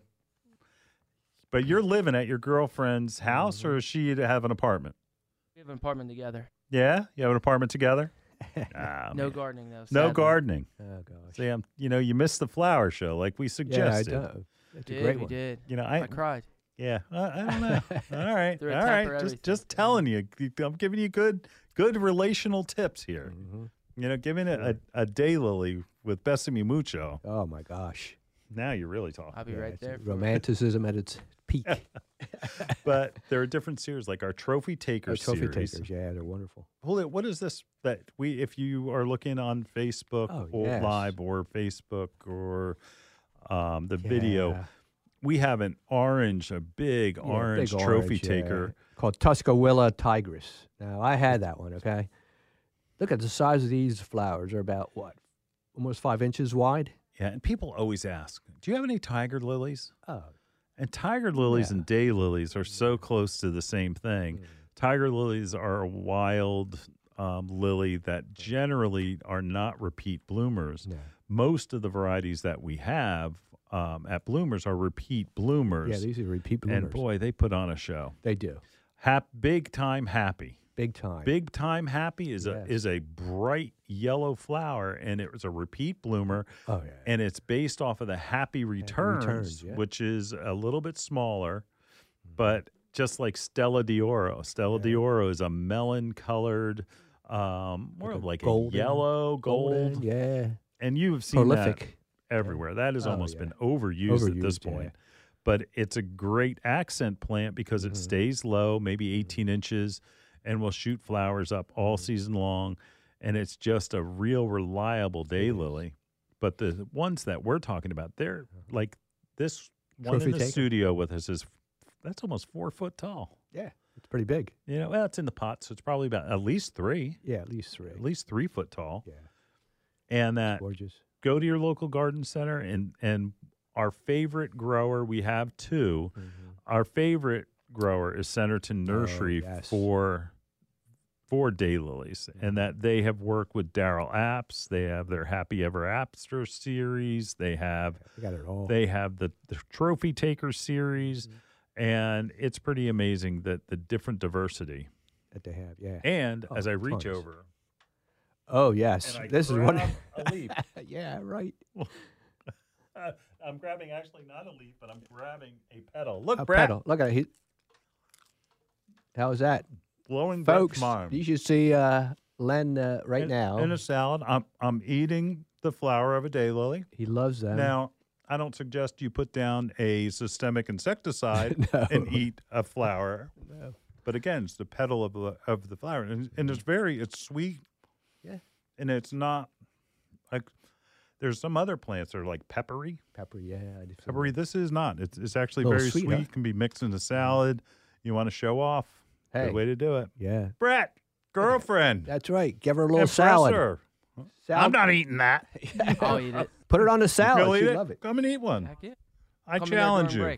Speaker 4: But you're living at your girlfriend's house,
Speaker 3: Mm-hmm.
Speaker 4: or does she have an apartment?
Speaker 5: We have an apartment together.
Speaker 4: Yeah, you have an apartment together. Ah,
Speaker 5: No
Speaker 4: man.
Speaker 5: gardening though.
Speaker 4: no
Speaker 5: sadly.
Speaker 4: gardening.
Speaker 3: Oh gosh.
Speaker 4: See, I'm, you know, you missed the flower show like we
Speaker 3: yeah, I
Speaker 4: suggested.
Speaker 3: do. That's
Speaker 5: Did,
Speaker 3: a great
Speaker 5: we
Speaker 3: one.
Speaker 5: did.
Speaker 4: You know,
Speaker 5: I,
Speaker 4: I,
Speaker 5: cried.
Speaker 4: yeah, I, I don't know. All right,
Speaker 5: Threw a
Speaker 4: all
Speaker 5: temper
Speaker 4: right. Just,
Speaker 5: everything.
Speaker 4: just telling you, I'm giving you good, good relational tips here.
Speaker 3: Mhm.
Speaker 4: You know, giving it a, a daylily with Besame Mucho.
Speaker 3: Oh my gosh.
Speaker 4: Now you're really talking.
Speaker 5: I'll be
Speaker 3: Yeah,
Speaker 5: right
Speaker 3: it's
Speaker 5: there. for it.
Speaker 3: Romanticism at its peak.
Speaker 4: But there are different series, like our Trophy
Speaker 3: Oh,
Speaker 4: Takers
Speaker 3: trophy
Speaker 4: series.
Speaker 3: takers, yeah, they're wonderful.
Speaker 4: Hold it. What is this that we, if you are looking on Facebook
Speaker 3: Oh,
Speaker 4: or
Speaker 3: yes.
Speaker 4: live or Facebook or um, the video,
Speaker 3: Yeah.
Speaker 4: we have an orange, a big
Speaker 3: Yeah,
Speaker 4: orange
Speaker 3: big
Speaker 4: trophy
Speaker 3: orange, yeah,
Speaker 4: taker.
Speaker 3: called Tuscarora tigris. Now I had that one. Okay, look at the size of these flowers. They're about what, almost five inches wide.
Speaker 4: Yeah, and people always ask, "Do you have any tiger lilies?"
Speaker 3: Oh,
Speaker 4: And tiger lilies
Speaker 3: Yeah.
Speaker 4: and day lilies are so close to the same thing. Tiger lilies are a wild um, lily that generally are not repeat bloomers.
Speaker 3: no.
Speaker 4: Most of the varieties that we have um, at Bloomers are repeat bloomers.
Speaker 3: Yeah, these are repeat bloomers.
Speaker 4: and boy, they put on a show.
Speaker 3: They do
Speaker 4: Hap, big time happy.
Speaker 3: big time.
Speaker 4: Big time happy is
Speaker 3: Yes.
Speaker 4: a is a bright yellow flower, and it was a repeat bloomer,
Speaker 3: Oh yeah.
Speaker 4: and it's based off of the Happy Returns,
Speaker 3: Returns, yeah.
Speaker 4: which is a little bit smaller, but just like Stella d'Oro. Stella d'Oro is a melon colored, um, more
Speaker 3: Like
Speaker 4: of
Speaker 3: a
Speaker 4: like
Speaker 3: golden-
Speaker 4: a yellow
Speaker 3: Golden,
Speaker 4: gold,
Speaker 3: yeah.
Speaker 4: and you've seen that
Speaker 3: Prolific.
Speaker 4: everywhere. That has
Speaker 3: Oh,
Speaker 4: almost
Speaker 3: yeah.
Speaker 4: been overused, at this
Speaker 3: Overused, yeah.
Speaker 4: point. But it's a great accent plant because it
Speaker 3: Mhm.
Speaker 4: stays low, maybe eighteen inches, and will shoot flowers up all
Speaker 3: Mm-hmm.
Speaker 4: season long. And it's just a real reliable daylily. But the ones that we're talking about, they're
Speaker 3: Uh-huh.
Speaker 4: like this one
Speaker 3: Trophy
Speaker 4: in the
Speaker 3: taker.
Speaker 4: studio with us is that's almost four foot tall.
Speaker 3: Yeah, it's pretty big.
Speaker 4: You know, well, it's in the pot, so it's probably about at least three,
Speaker 3: Yeah, at least three.
Speaker 4: at least three foot tall.
Speaker 3: Yeah,
Speaker 4: And that
Speaker 3: gorgeous.
Speaker 4: go to your local garden center and and our favorite grower, we have two.
Speaker 3: Mm-hmm.
Speaker 4: Our favorite grower is Centerton Nursery
Speaker 3: Oh, yes.
Speaker 4: for for daylilies, and that they have worked with Daryl Apps. They have their Happy Ever Appster series. They have
Speaker 3: We got it all.
Speaker 4: they have the, the Trophy Taker series,
Speaker 3: Mm-hmm.
Speaker 4: and it's pretty amazing that the different diversity.
Speaker 3: that they have. Yeah.
Speaker 4: And
Speaker 3: Oh,
Speaker 4: as I reach
Speaker 3: tons.
Speaker 4: over,
Speaker 3: Oh yes,
Speaker 4: and I
Speaker 3: this is one.
Speaker 4: grab a leaf.
Speaker 3: Yeah, right.
Speaker 4: Uh, I'm grabbing actually not a leaf, but I'm grabbing a petal. Look,
Speaker 3: A
Speaker 4: Brett,
Speaker 3: pedal. Look at it. He, how's that,
Speaker 4: blowing Brett's
Speaker 3: folks?
Speaker 4: mind.
Speaker 3: You should see uh, Len uh, right
Speaker 4: in,
Speaker 3: now.
Speaker 4: in a salad. I'm I'm eating the flower of a daylily.
Speaker 3: he loves them.
Speaker 4: Now, I don't suggest you put down a systemic insecticide
Speaker 3: No.
Speaker 4: and eat a flower.
Speaker 3: No.
Speaker 4: But again, it's the petal of the of the flower, and, and it's very it's sweet.
Speaker 3: Yeah.
Speaker 4: And it's not like there's some other plants that are like peppery.
Speaker 3: Pepper. Yeah. I do feel
Speaker 4: Peppery. This is not. It's it's actually
Speaker 3: Little
Speaker 4: very
Speaker 3: sweet,
Speaker 4: sweet.
Speaker 3: huh?
Speaker 4: Can be mixed into salad. You want to show off?
Speaker 3: Hey.
Speaker 4: Good way to do it.
Speaker 3: Yeah.
Speaker 4: Brett, girlfriend,
Speaker 3: That's right. Give her a little
Speaker 4: impress
Speaker 3: salad.
Speaker 4: her.
Speaker 3: Salad.
Speaker 4: I'm not eating that.
Speaker 5: I'll eat it.
Speaker 3: Put it on the salad.
Speaker 4: You'll eat
Speaker 3: She'd
Speaker 4: it?
Speaker 3: love it.
Speaker 4: Come and eat one.
Speaker 5: Heck yeah.
Speaker 4: I
Speaker 5: Come in there
Speaker 4: challenge you.
Speaker 5: during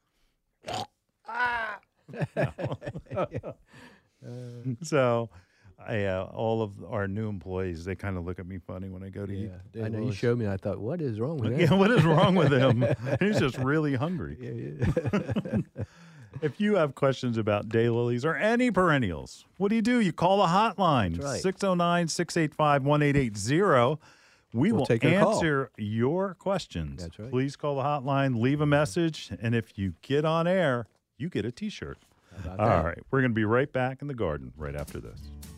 Speaker 5: break.
Speaker 4: So, I uh, all of our new employees, they kind of look at me funny when I go to eat.
Speaker 3: Yeah. I know you showed me. And I thought, what is wrong with
Speaker 4: Yeah,
Speaker 3: him?
Speaker 4: what is wrong with him? He's just really hungry.
Speaker 3: Yeah, yeah.
Speaker 4: If you have questions about daylilies or any perennials, what do you do? You call the hotline,
Speaker 3: That's right.
Speaker 4: six oh nine, six eight five, one eight eight zero. We
Speaker 3: We'll
Speaker 4: will
Speaker 3: take your call.
Speaker 4: answer your questions.
Speaker 3: That's right.
Speaker 4: Please call the hotline, leave a message, and if you get on air, you get a T-shirt.
Speaker 3: How about
Speaker 4: All
Speaker 3: that?
Speaker 4: right, we're going to be right back in the garden right after this.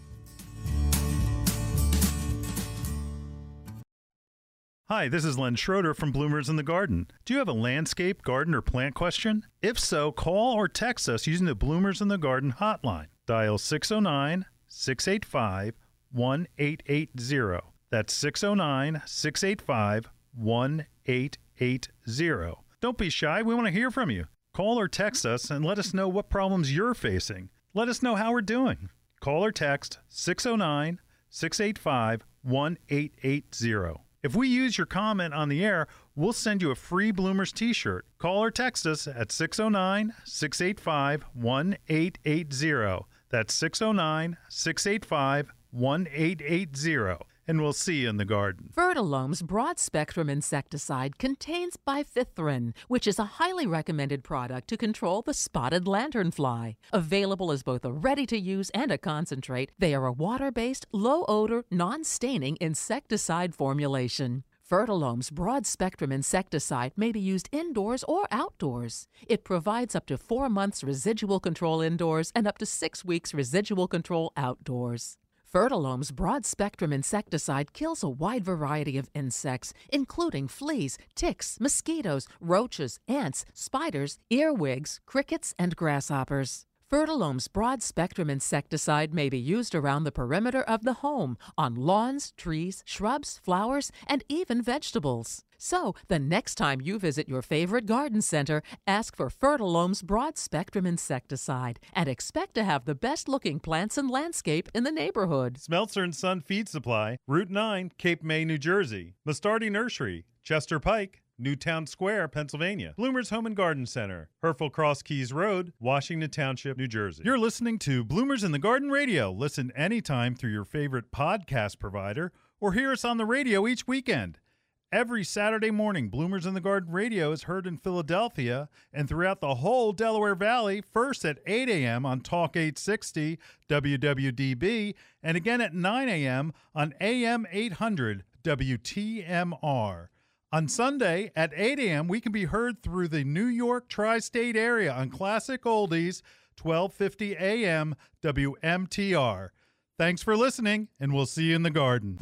Speaker 4: Hi, this is Len Schroeder from Bloomers in the Garden. Do you have a landscape, garden, or plant question? If so, call or text us using the Bloomers in the Garden hotline. Dial six oh nine, six eight five, one eight eight zero. That's six oh nine, six eight five, one eight eight zero. Don't be shy. We want to hear from you. Call or text us and let us know what problems you're facing. Let us know how we're doing. Call or text six oh nine, six eight five, one eight eight zero. If we use your comment on the air, we'll send you a free Bloomers t-shirt. Call or text us at six oh nine, six eight five, one eight eight zero. That's six oh nine, six eight five, one eight eight zero. And we'll see you in the garden.
Speaker 1: Fertilome's broad-spectrum insecticide contains bifithrin, which is a highly recommended product to control the spotted lanternfly. Available as both a ready-to-use and a concentrate, they are a water-based, low-odor, non-staining insecticide formulation. Fertilome's broad-spectrum insecticide may be used indoors or outdoors. It provides up to four months residual control indoors and up to six weeks residual control outdoors. Fertilome's broad-spectrum insecticide kills a wide variety of insects, including fleas, ticks, mosquitoes, roaches, ants, spiders, earwigs, crickets, and grasshoppers. Fertilome's broad-spectrum insecticide may be used around the perimeter of the home, on lawns, trees, shrubs, flowers, and even vegetables. So, the next time you visit your favorite garden center, ask for Fertilome's broad-spectrum insecticide and expect to have the best-looking plants and landscape in the neighborhood.
Speaker 2: Smeltzer and Son Feed Supply, Route nine, Cape May, New Jersey. Mastardi Nursery, Chester Pike, Newtown Square, Pennsylvania. Bloomers Home and Garden Center, Herefel Cross Keys Road, Washington Township, New Jersey. You're listening to Bloomers in the Garden Radio. Listen anytime through your favorite podcast provider or hear us on the radio each weekend. Every Saturday morning, Bloomers in the Garden Radio is heard in Philadelphia and throughout the whole Delaware Valley, first at eight a.m. on Talk eight sixty W W D B and again at nine a.m. on A M eight hundred W T M R. On Sunday at eight a.m., we can be heard through the New York tri-state area on Classic Oldies, twelve fifty A M W M T R. Thanks for listening, and we'll see you in the garden.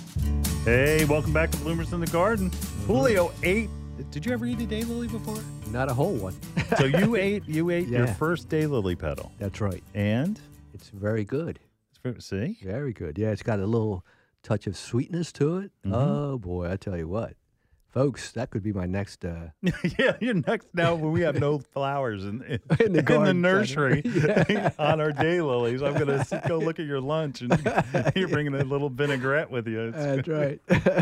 Speaker 2: Hey, welcome back to Bloomers in the Garden. Julio ate. Did you ever eat a daylily before?
Speaker 3: Not a whole one.
Speaker 4: So you ate you ate your
Speaker 3: Yeah.
Speaker 4: first daylily petal,
Speaker 3: That's right.
Speaker 4: and
Speaker 3: It's very good.
Speaker 4: see,
Speaker 3: Very good. Yeah, it's got a little touch of sweetness to it.
Speaker 4: Mhm.
Speaker 3: Oh, boy, I tell you what. Folks, that could be my next. Uh,
Speaker 4: Yeah, you're next now when we have no flowers in, in,
Speaker 3: In the
Speaker 4: in the
Speaker 3: garden
Speaker 4: nursery
Speaker 3: center.
Speaker 4: on our daylilies. I'm going to go look at your lunch, and you're bringing a little vinaigrette with you. It's
Speaker 3: That's right.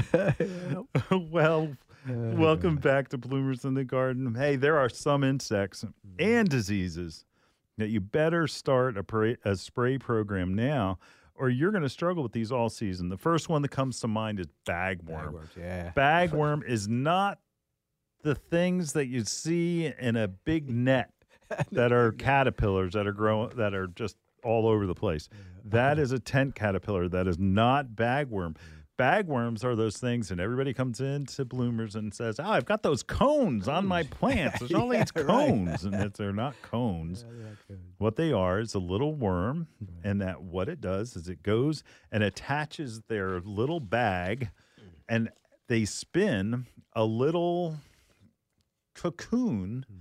Speaker 4: well, welcome back to Bloomers in the Garden. Hey, there are some insects and diseases that you better start a, pra- a spray program now, or you're going to struggle with these all season. The first one that comes to mind is bagworm.
Speaker 3: Bagworms, yeah.
Speaker 4: Bagworm is not the things that you see in a big net that are caterpillars that are growing that are just all over the place. That is a tent caterpillar. That is not bagworm. Bagworms are those things, and everybody comes into Bloomers and says, "Oh, I've got those cones on my plants. There's all
Speaker 3: Yeah,
Speaker 4: these
Speaker 3: right.
Speaker 4: cones," and it's, they're not cones. What they are is a little worm, and that what it does is it goes and attaches their little bag, and they spin a little cocoon,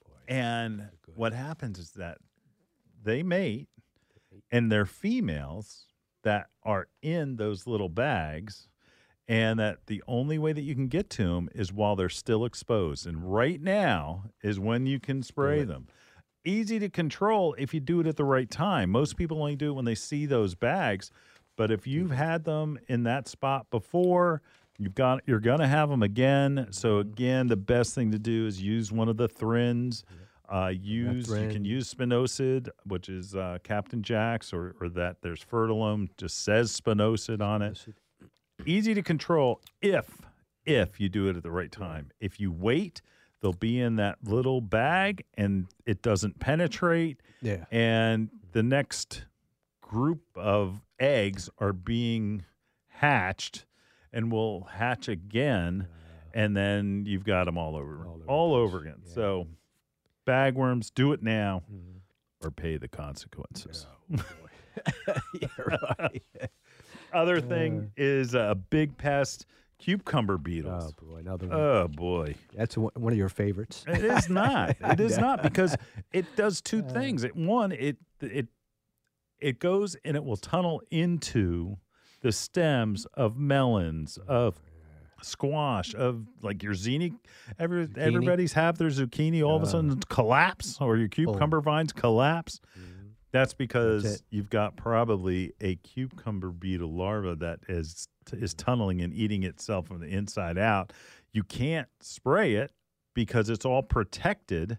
Speaker 4: and what happens is that they mate, and they're females that are in those little bags, and that the only way that you can get to them is while they're still exposed. And right now is when you can spray them. Easy to control if you do it at the right time. Most people only do it when they see those bags, but if you've had them in that spot before, you've got you're going to have them again. So again, the best thing to do is use one of the Thrins. Uh, use you can use spinosad, which is uh, Captain Jack's, or or that there's Fertilome, just says spinosad on it. Easy to control if if you do it at the right time. If you wait, they'll be in that little bag and it doesn't penetrate.
Speaker 3: Yeah.
Speaker 4: And the next group of eggs are being hatched and will hatch again, and then you've got them all over, all over, all over again. Yeah. So. Bagworms, do it now or pay the consequences.
Speaker 3: Oh, yeah, right.
Speaker 4: Other thing uh, is a big pest, cucumber beetles.
Speaker 3: Oh, boy. Another one.
Speaker 4: Oh, boy.
Speaker 3: That's one of your favorites.
Speaker 4: It is not. It is not, because it does two things. It, one, it it it goes and it will tunnel into the stems of melons, of squash, of like your zucchini. Every,
Speaker 3: zucchini.
Speaker 4: Everybody's have their zucchini all uh, of a sudden collapse, or your cucumber oh. vines collapse. Mm-hmm. That's because That's you've got probably a cucumber beetle larva that is is tunneling and eating itself from the inside out. You can't spray it because it's all protected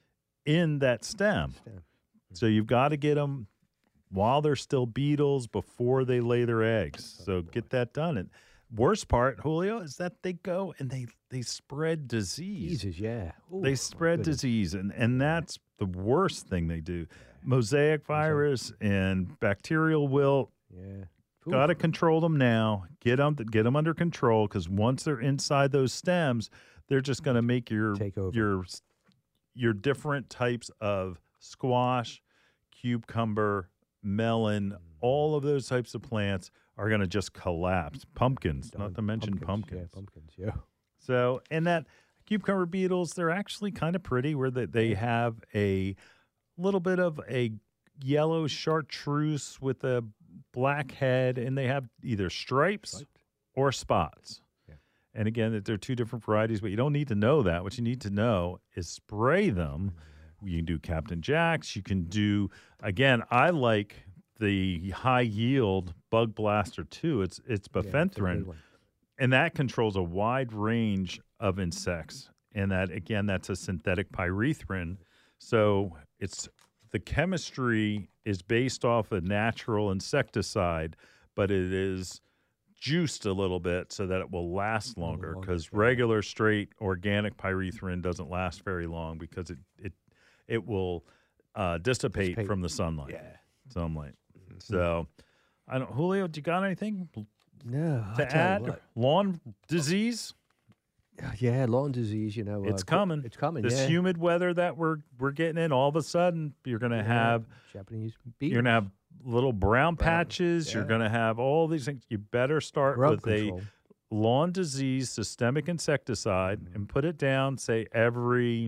Speaker 4: in that stem. stem. Mm-hmm. So you've got to get them while they're still beetles before they lay their eggs. Oh, so boy. Get that done. And worst part, Julio, is that they go and they, they spread disease.
Speaker 3: Jesus, yeah. Ooh,
Speaker 4: they spread disease, and, and that's the worst thing they do. Mosaic virus and bacterial wilt.
Speaker 3: Yeah.
Speaker 4: Got to control them now. Get them, get them under control, because once they're inside those stems, they're just going to make your
Speaker 3: Take over.
Speaker 4: your your different types of squash, cucumber, melon, all of those types of plants are going to just collapse. Pumpkins, Done. Not to mention pumpkins.
Speaker 3: pumpkins. Yeah, pumpkins, yeah.
Speaker 4: So, and that cucumber beetles, they're actually kind of pretty, where they, they have a little bit of a yellow chartreuse with a black head, and they have either stripes Striped. or spots. Yeah. And again, they're two different varieties, but you don't need to know that. What you need to know is spray them. You can do Captain Jack's. You can do, again, I like the high yield Bug Blaster two. It's it's bifenthrin, yeah, and that controls a wide range of insects. And that, again, that's a synthetic pyrethrin. So it's the chemistry is based off a natural insecticide, but it is juiced a little bit so that it will last longer, because regular straight organic pyrethrin doesn't last very long, because it it it will uh, dissipate, dissipate from the sunlight.
Speaker 3: Yeah,
Speaker 4: sunlight. Mm-hmm. So, I don't. Julio, do you got anything
Speaker 3: no,
Speaker 4: to add? Lawn disease.
Speaker 3: Yeah, lawn disease. You know,
Speaker 4: it's
Speaker 3: uh,
Speaker 4: coming.
Speaker 3: It's coming.
Speaker 4: This
Speaker 3: yeah.
Speaker 4: humid weather that we're we're getting in, all of a sudden you're going to yeah. have
Speaker 3: Japanese beetles.
Speaker 4: You're going to have little brown, brown patches. Yeah. You're going to have all these things. You better start
Speaker 3: Rub
Speaker 4: with
Speaker 3: control.
Speaker 4: a lawn disease systemic insecticide, mm-hmm. and put it down, say, every,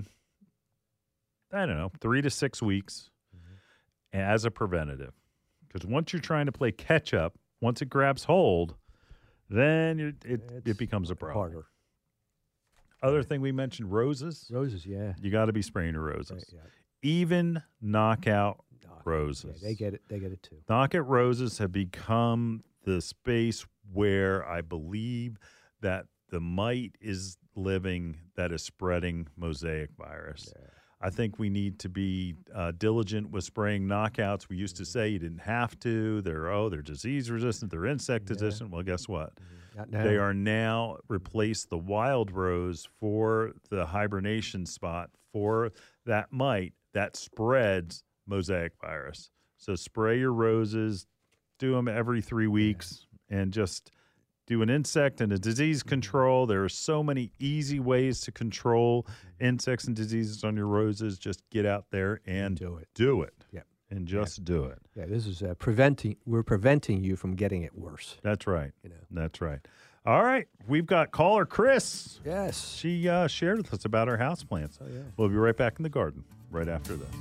Speaker 4: I don't know, three to six weeks mm-hmm. as a preventative. Because once you're trying to play catch up, once it grabs hold, then you're, it it becomes a problem.
Speaker 3: Harder.
Speaker 2: Other thing we mentioned, roses.
Speaker 3: Roses, yeah.
Speaker 2: You got to be spraying your roses.
Speaker 3: Right, yeah.
Speaker 2: Even knockout
Speaker 3: Oh,
Speaker 2: roses.
Speaker 3: Yeah, they get it. They get it too.
Speaker 2: Knockout roses have become the space where I believe that the mite is living that is spreading mosaic virus.
Speaker 3: Yeah.
Speaker 2: I think we need to be uh, diligent with spraying knockouts. We used to say you didn't have to. They're, oh, they're disease resistant. They're insect
Speaker 3: Yeah.
Speaker 2: resistant. Well, guess what?
Speaker 3: Not now.
Speaker 2: They are now replaced the wild rose for the hibernation spot for that mite that spreads mosaic virus. So spray your roses, do them every three weeks, and just do an insect and a disease control. There are so many easy ways to control insects and diseases on your roses. Just get out there and
Speaker 3: do it.
Speaker 2: Do it.
Speaker 3: Yep.
Speaker 2: And just do it.
Speaker 3: Yeah, this is uh, preventing. We're preventing you from getting it worse.
Speaker 2: That's right.
Speaker 3: You know.
Speaker 2: That's right. All right. We've got caller Chris.
Speaker 3: Yes.
Speaker 2: She uh, shared with us about her houseplants.
Speaker 3: Oh, yeah.
Speaker 2: We'll be right back in the garden right after this.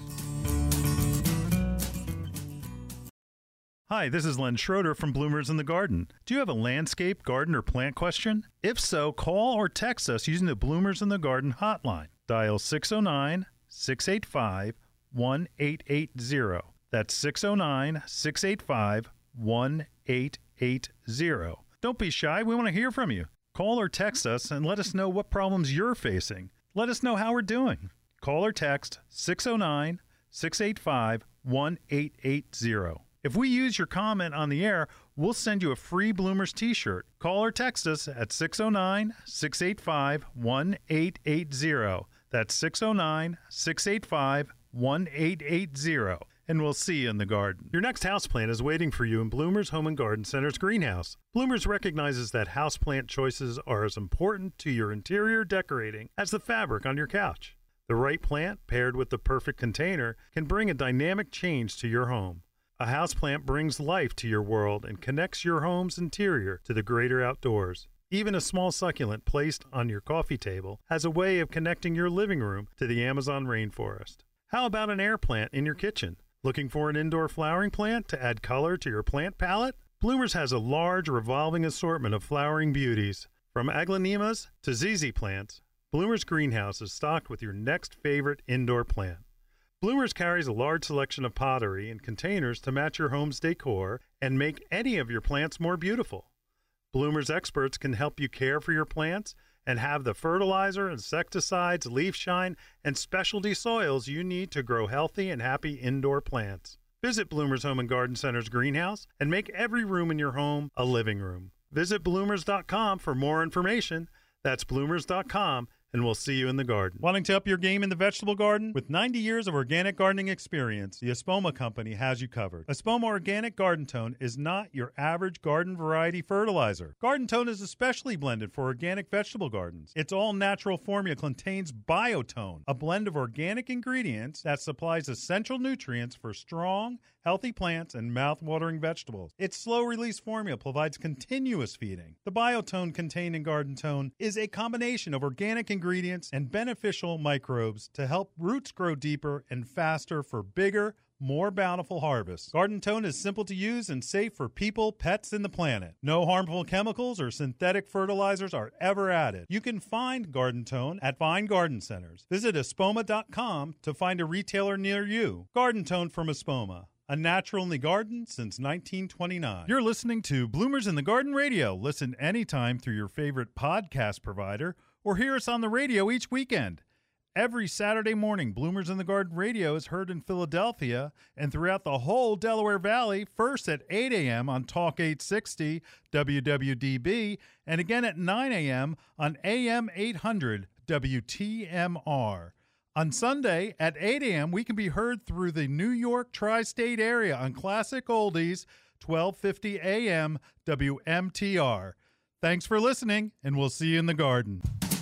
Speaker 2: Hi, this is Len Schroeder from Bloomers in the Garden. Do you have a landscape, garden, or plant question? If so, call or text us using the Bloomers in the Garden hotline. Dial six oh nine, six eight five, one eight eight zero. That's six oh nine, six eight five, one eight eight zero. Don't be shy. We want to hear from you. Call or text us and let us know what problems you're facing. Let us know how we're doing. Call or text six oh nine, six eight five, one eight eight zero. If we use your comment on the air, we'll send you a free Bloomers t-shirt. Call or text us at six oh nine, six eight five, one eight eight zero. That's six oh nine, six eight five, one eight eight zero. And we'll see you in the garden. Your next houseplant is waiting for you in Bloomers Home and Garden Center's greenhouse. Bloomers recognizes that houseplant choices are as important to your interior decorating as the fabric on your couch. The right plant, paired with the perfect container, can bring a dynamic change to your home. A houseplant brings life to your world and connects your home's interior to the greater outdoors. Even a small succulent placed on your coffee table has a way of connecting your living room to the Amazon rainforest. How about an air plant in your kitchen? Looking for an indoor flowering plant to add color to your plant palette? Bloomers has a large revolving assortment of flowering beauties. From aglaonemas to Z Z plants, Bloomers Greenhouse is stocked with your next favorite indoor plant. Bloomers carries a large selection of pottery and containers to match your home's decor and make any of your plants more beautiful. Bloomers experts can help you care for your plants and have the fertilizer, insecticides, leaf shine, and specialty soils you need to grow healthy and happy indoor plants. Visit Bloomers Home and Garden Center's greenhouse and make every room in your home a living room. Visit bloomers dot com for more information. That's bloomers dot com. And we'll see you in the garden. Wanting to up your game in the vegetable garden? With ninety years of organic gardening experience, the Espoma Company has you covered. Espoma Organic Garden Tone is not your average garden variety fertilizer. Garden Tone is especially blended for organic vegetable gardens. Its all-natural formula contains Biotone, a blend of organic ingredients that supplies essential nutrients for strong, healthy plants and mouth-watering vegetables. Its slow-release formula provides continuous feeding. The Biotone contained in Garden Tone is a combination of organic ingredients ingredients and beneficial microbes to help roots grow deeper and faster for bigger, more bountiful harvests. Garden Tone is simple to use and safe for people, pets, and the planet. No harmful chemicals or synthetic fertilizers are ever added. You can find Garden Tone at fine garden centers. Visit espoma dot com to find a retailer near you. Garden Tone from Espoma. A natural in the garden since nineteen twenty-nine. You're listening to Bloomers in the Garden Radio. Listen anytime through your favorite podcast provider or hear us on the radio each weekend. Every Saturday morning, Bloomers in the Garden Radio is heard in Philadelphia and throughout the whole Delaware Valley, first at eight a.m. on Talk eight sixty W W D B and again at nine a.m. on A M eight hundred W T M R. On Sunday at eight a.m., we can be heard through the New York tri-state area on Classic Oldies, twelve fifty A M W M T R. Thanks for listening, and we'll see you in the garden.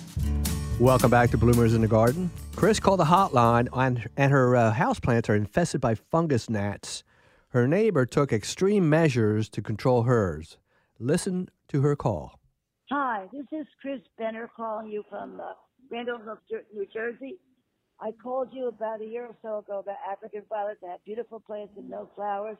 Speaker 3: Welcome back to Bloomers in the Garden. Chris called the hotline, and, and her uh, houseplants are infested by fungus gnats. Her neighbor took extreme measures to control hers. Listen to her call.
Speaker 6: Hi, this is Chris Benner calling you from uh, Randall, New Jersey. I called you about a year or so ago about African violets that have beautiful plants and no flowers.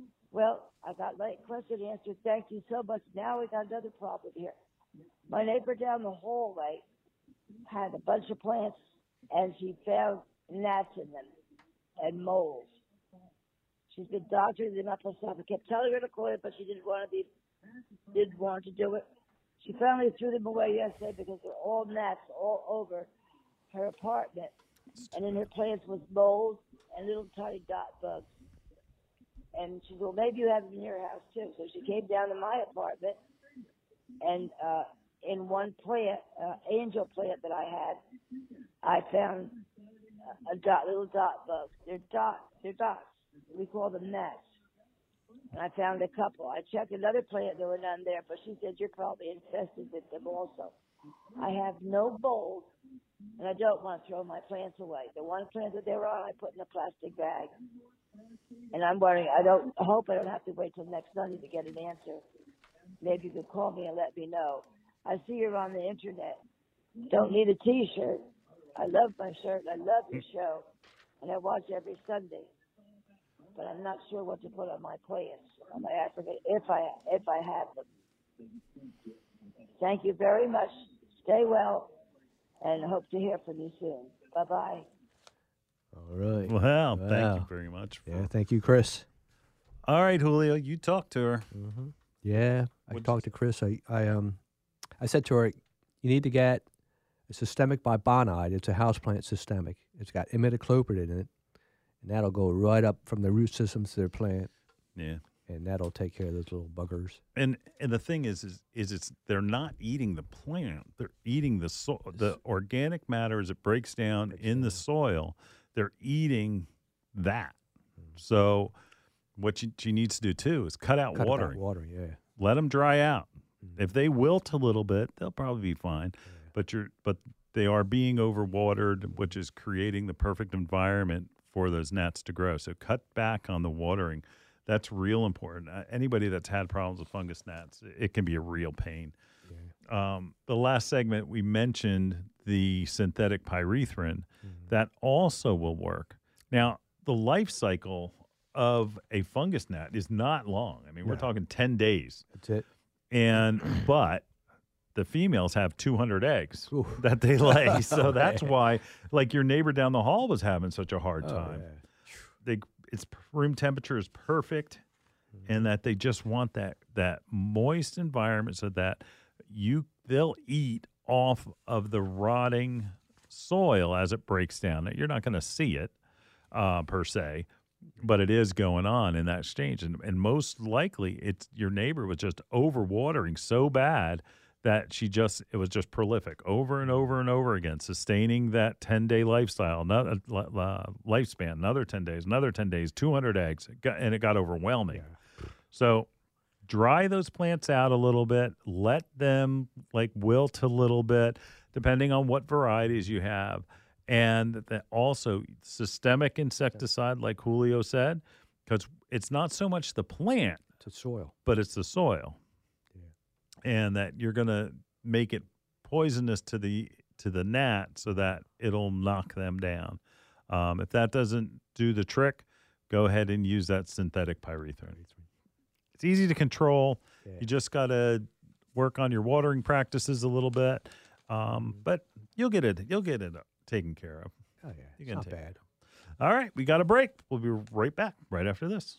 Speaker 6: Well, I got my question answered. Thank you so much. Now we got another problem here. My neighbor down the hallway had a bunch of plants, and she found gnats in them and moles. She's been doctoring them up herself. I kept telling her to call it, but she didn't want to be, didn't want to do it. She finally threw them away yesterday because they're all gnats all over her apartment, and in her plants was moles and little tiny dot bugs. And she said, well, maybe you have them in your house too. So she came down to my apartment, and uh, in one plant, uh, angel plant that I had, I found a dot, little dot bugs. They're dots. They're dots. We call them gnats. And I found a couple. I checked another plant. There were none there, but she said, you're probably infested with them also. I have no bowls, and I don't want to throw my plants away. The one plant that they were on, I put in a plastic bag. And I'm worrying, I don't, I hope I don't have to wait till next Sunday to get an answer. Maybe you could call me and let me know. I see you're on the internet. Don't need a T-shirt. I love my shirt. I love your show. And I watch every Sunday. But I'm not sure what to put on my plants, on my African, if I, if I have them. Thank you very much. Stay well, and hope to hear from you soon. Bye-bye.
Speaker 7: All right.
Speaker 2: Well,
Speaker 7: Wow.
Speaker 2: thank you very much. For...
Speaker 7: Yeah, thank you, Chris.
Speaker 2: All right, Julio, you talk to her.
Speaker 7: Mm-hmm. Yeah, I
Speaker 2: What'd
Speaker 7: talked to Chris. I, I um, I said to her, you need to get a systemic bibonide. It's a houseplant systemic. It's got imidacloprid in it, and that'll go right up from the root systems to their plant,
Speaker 2: Yeah.
Speaker 7: and that'll take care of those little buggers.
Speaker 2: And and the thing is, is, is it's they're not eating the plant. They're eating the so, the organic matter as it breaks down
Speaker 7: Breaks
Speaker 2: in the
Speaker 7: down.
Speaker 2: soil. They're eating that. So what she, she needs to do too is cut out
Speaker 7: Cut
Speaker 2: watering.
Speaker 7: Out watering, yeah.
Speaker 2: Let them dry out.
Speaker 7: Mhm.
Speaker 2: If they wilt a little bit, they'll probably be fine.
Speaker 7: Yeah.
Speaker 2: But you're but they are being overwatered, which is creating the perfect environment for those gnats to grow. So cut back on the watering. That's real important. Uh, anybody that's had problems with fungus gnats, it can be a real pain.
Speaker 7: Yeah.
Speaker 2: Um, the last segment we mentioned the synthetic pyrethrin.
Speaker 7: Mhm.
Speaker 2: That also will work. Now, the life cycle of a fungus gnat is not long. I mean, we're
Speaker 7: No.
Speaker 2: talking ten days.
Speaker 7: That's it.
Speaker 2: And but the females have two hundred eggs
Speaker 7: Ooh.
Speaker 2: that they lay. So
Speaker 7: Oh,
Speaker 2: that's
Speaker 7: man.
Speaker 2: why like your neighbor down the hall was having such a hard
Speaker 7: Oh,
Speaker 2: time.
Speaker 7: yeah.
Speaker 2: They its room temperature is perfect and that they just want that that moist environment so that you they'll eat off of the rotting soil as it breaks down. Now, you're not going to see it uh, per se, but it is going on in that exchange. And, and most likely it's your neighbor was just overwatering so bad that she just, it was just prolific over and over and over again, sustaining that ten-day lifestyle, another, uh, lifespan, another ten days, another ten days, two hundred eggs, it got, and it got overwhelming.
Speaker 7: Yeah.
Speaker 2: So dry those plants out a little bit, let them like wilt a little bit, depending on what varieties you have. And that also systemic insecticide, like Julio said, because it's not so much the plant,
Speaker 7: It's a soil.
Speaker 2: but it's the soil.
Speaker 7: Yeah.
Speaker 2: And that you're going to make it poisonous to the to the gnat so that it'll knock them down. Um, if that doesn't do the trick, go ahead and use that synthetic pyrethrin. It's easy to control.
Speaker 7: Yeah.
Speaker 2: You just got to work on your watering practices a little bit, um, but you'll get it. You'll get it taken care of.
Speaker 7: Oh, yeah.
Speaker 2: You
Speaker 7: It's
Speaker 2: can
Speaker 7: not
Speaker 2: take
Speaker 7: bad.
Speaker 2: All right, we got a break. We'll be right back right after this.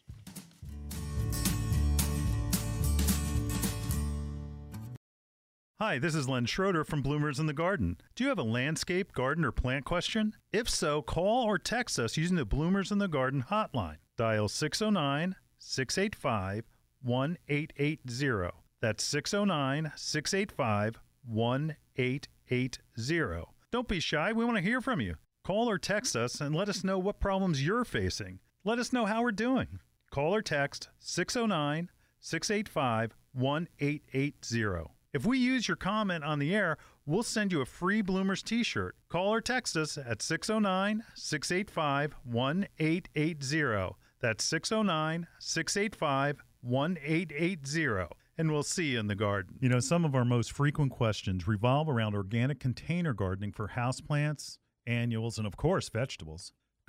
Speaker 2: Hi, this is Len Schroeder from Bloomers in the Garden. Do you have a landscape, garden, or plant question? If so, call or text us using the Bloomers in the Garden hotline. Dial six oh nine, six eight five, one eight eight zero. That's six oh nine, six eight five, one eight eight zero. Don't be shy. We want to hear from you. Call or text us and let us know what problems you're facing. Let us know how we're doing. Call or text six oh nine, six eight five, one eight eight zero. If we use your comment on the air, we'll send you a free Bloomers t-shirt. Call or text us at six oh nine, six eight five, one eight eight zero. That's six oh nine, six eight five, one eight eight zero. And we'll see you in the garden. You know, some of our most frequent questions revolve around organic container gardening for houseplants, annuals, and of course, vegetables.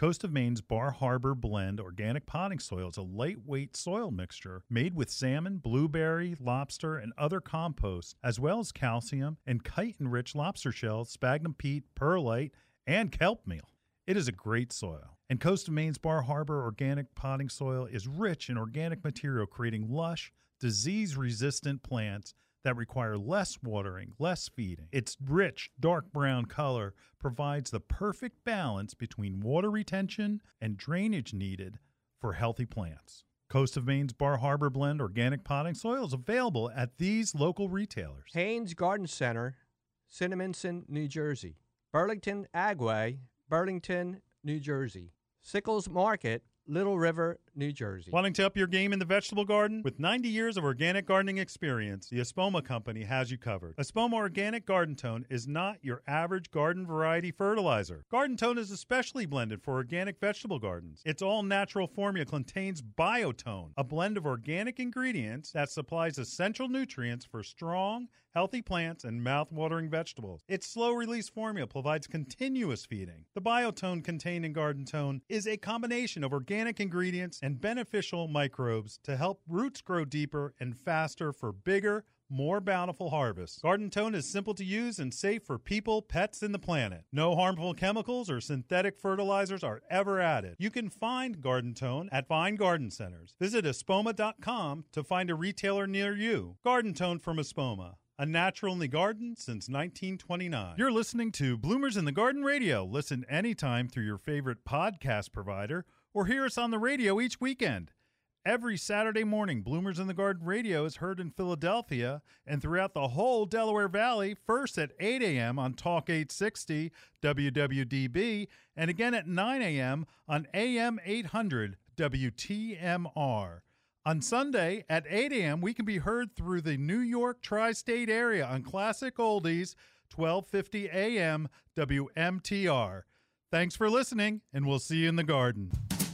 Speaker 4: Coast of Maine's Bar Harbor Blend organic potting soil is a lightweight soil mixture made with salmon, blueberry, lobster, and other composts, as well as calcium and chitin-rich lobster shells, sphagnum peat, perlite, and kelp meal. It is a great soil. And Coast of Maine's Bar Harbor organic potting soil is rich in organic material, creating lush, disease-resistant plants that require less watering, less feeding. Its rich, dark brown color provides the perfect balance between water retention and drainage needed for healthy plants. Coast of Maine's Bar Harbor Blend organic potting soil is available at these local retailers.
Speaker 3: Haynes Garden Center, Cinnaminson, New Jersey. Burlington Agway, Burlington, New Jersey. Sickles Market, Little River, New Jersey.
Speaker 2: Wanting to up your game in the vegetable garden? With ninety years of organic gardening experience, the Espoma Company has you covered. Espoma Organic Garden Tone is not your average garden variety fertilizer. Garden Tone is especially blended for organic vegetable gardens. Its all-natural formula contains Biotone, a blend of organic ingredients that supplies essential nutrients for strong, healthy plants and mouth-watering vegetables. Its slow-release formula provides continuous feeding. The Biotone contained in Garden Tone is a combination of organic ingredients and beneficial microbes to help roots grow deeper and faster for bigger, more bountiful harvests. Garden Tone is simple to use and safe for people, pets, and the planet. No harmful chemicals or synthetic fertilizers are ever added. You can find Garden Tone at fine garden centers. Visit espoma dot com to find a retailer near you. Garden Tone from Espoma, a natural in the garden since nineteen twenty-nine.
Speaker 4: You're listening to Bloomers in the Garden Radio. Listen anytime through your favorite podcast provider or hear us on the radio each weekend. Every Saturday morning, Bloomers in the Garden Radio is heard in Philadelphia and throughout the whole Delaware Valley, first at eight a.m. on Talk eight sixty W W D B and again at nine a.m. on A M eight hundred W T M R. On Sunday at eight a.m., we can be heard through the New York tri-state area on Classic Oldies, twelve fifty A M W M T R. Thanks for listening, and we'll see you in the garden.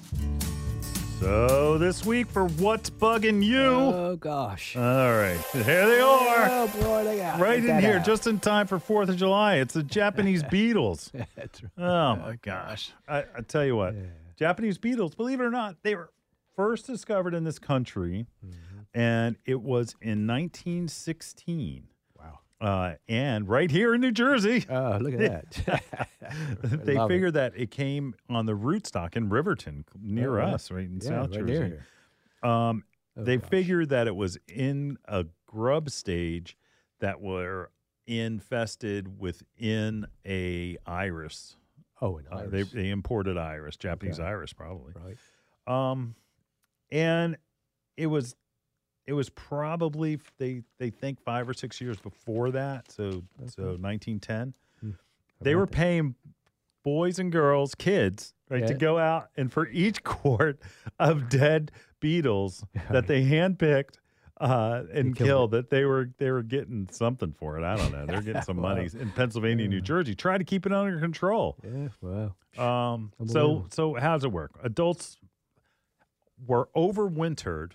Speaker 4: So this week for What's Bugging You.
Speaker 7: Oh, gosh.
Speaker 4: All right, here they are.
Speaker 7: Oh, boy, they got
Speaker 4: Right
Speaker 7: get
Speaker 4: in
Speaker 7: that
Speaker 4: here,
Speaker 7: out.
Speaker 4: just in time for fourth of July. It's the Japanese Beatles.
Speaker 7: That's right.
Speaker 4: Oh, my gosh. I, I tell you what,
Speaker 7: Yeah.
Speaker 4: Japanese Beatles, believe it or not, they were first discovered in this country, and it was in nineteen sixteen.
Speaker 7: Wow.
Speaker 4: Uh, and right here in New Jersey,
Speaker 7: Oh, look at that.
Speaker 4: they
Speaker 7: love it.
Speaker 4: figured that it came on the rootstock in Riverton, near
Speaker 7: Oh, yeah.
Speaker 4: us, right in
Speaker 7: Yeah,
Speaker 4: South
Speaker 7: right
Speaker 4: Jersey.
Speaker 7: near here.
Speaker 4: Um,
Speaker 7: Oh,
Speaker 4: they
Speaker 7: gosh.
Speaker 4: figured that it was in a grub stage that were infested within a iris.
Speaker 7: Oh, an
Speaker 4: Uh,
Speaker 7: iris.
Speaker 4: they they imported iris, Japanese
Speaker 7: Okay.
Speaker 4: iris, probably.
Speaker 7: Right.
Speaker 4: Um, and it was it was probably they they think five or six years before that, so so nineteen ten.
Speaker 7: Hmm.
Speaker 4: They were paying boys and girls, kids, right, to
Speaker 7: Yeah.
Speaker 4: go out and for each quart of dead beetles that they handpicked uh, and
Speaker 7: killed
Speaker 4: killed, that they were they were getting something for it. I don't know. They're getting some
Speaker 7: Wow.
Speaker 4: money in Pennsylvania, New Jersey. Try to keep it under control.
Speaker 7: Yeah, wow.
Speaker 4: Um, so
Speaker 7: Unbelievable.
Speaker 4: so how does it work? Adults were overwintered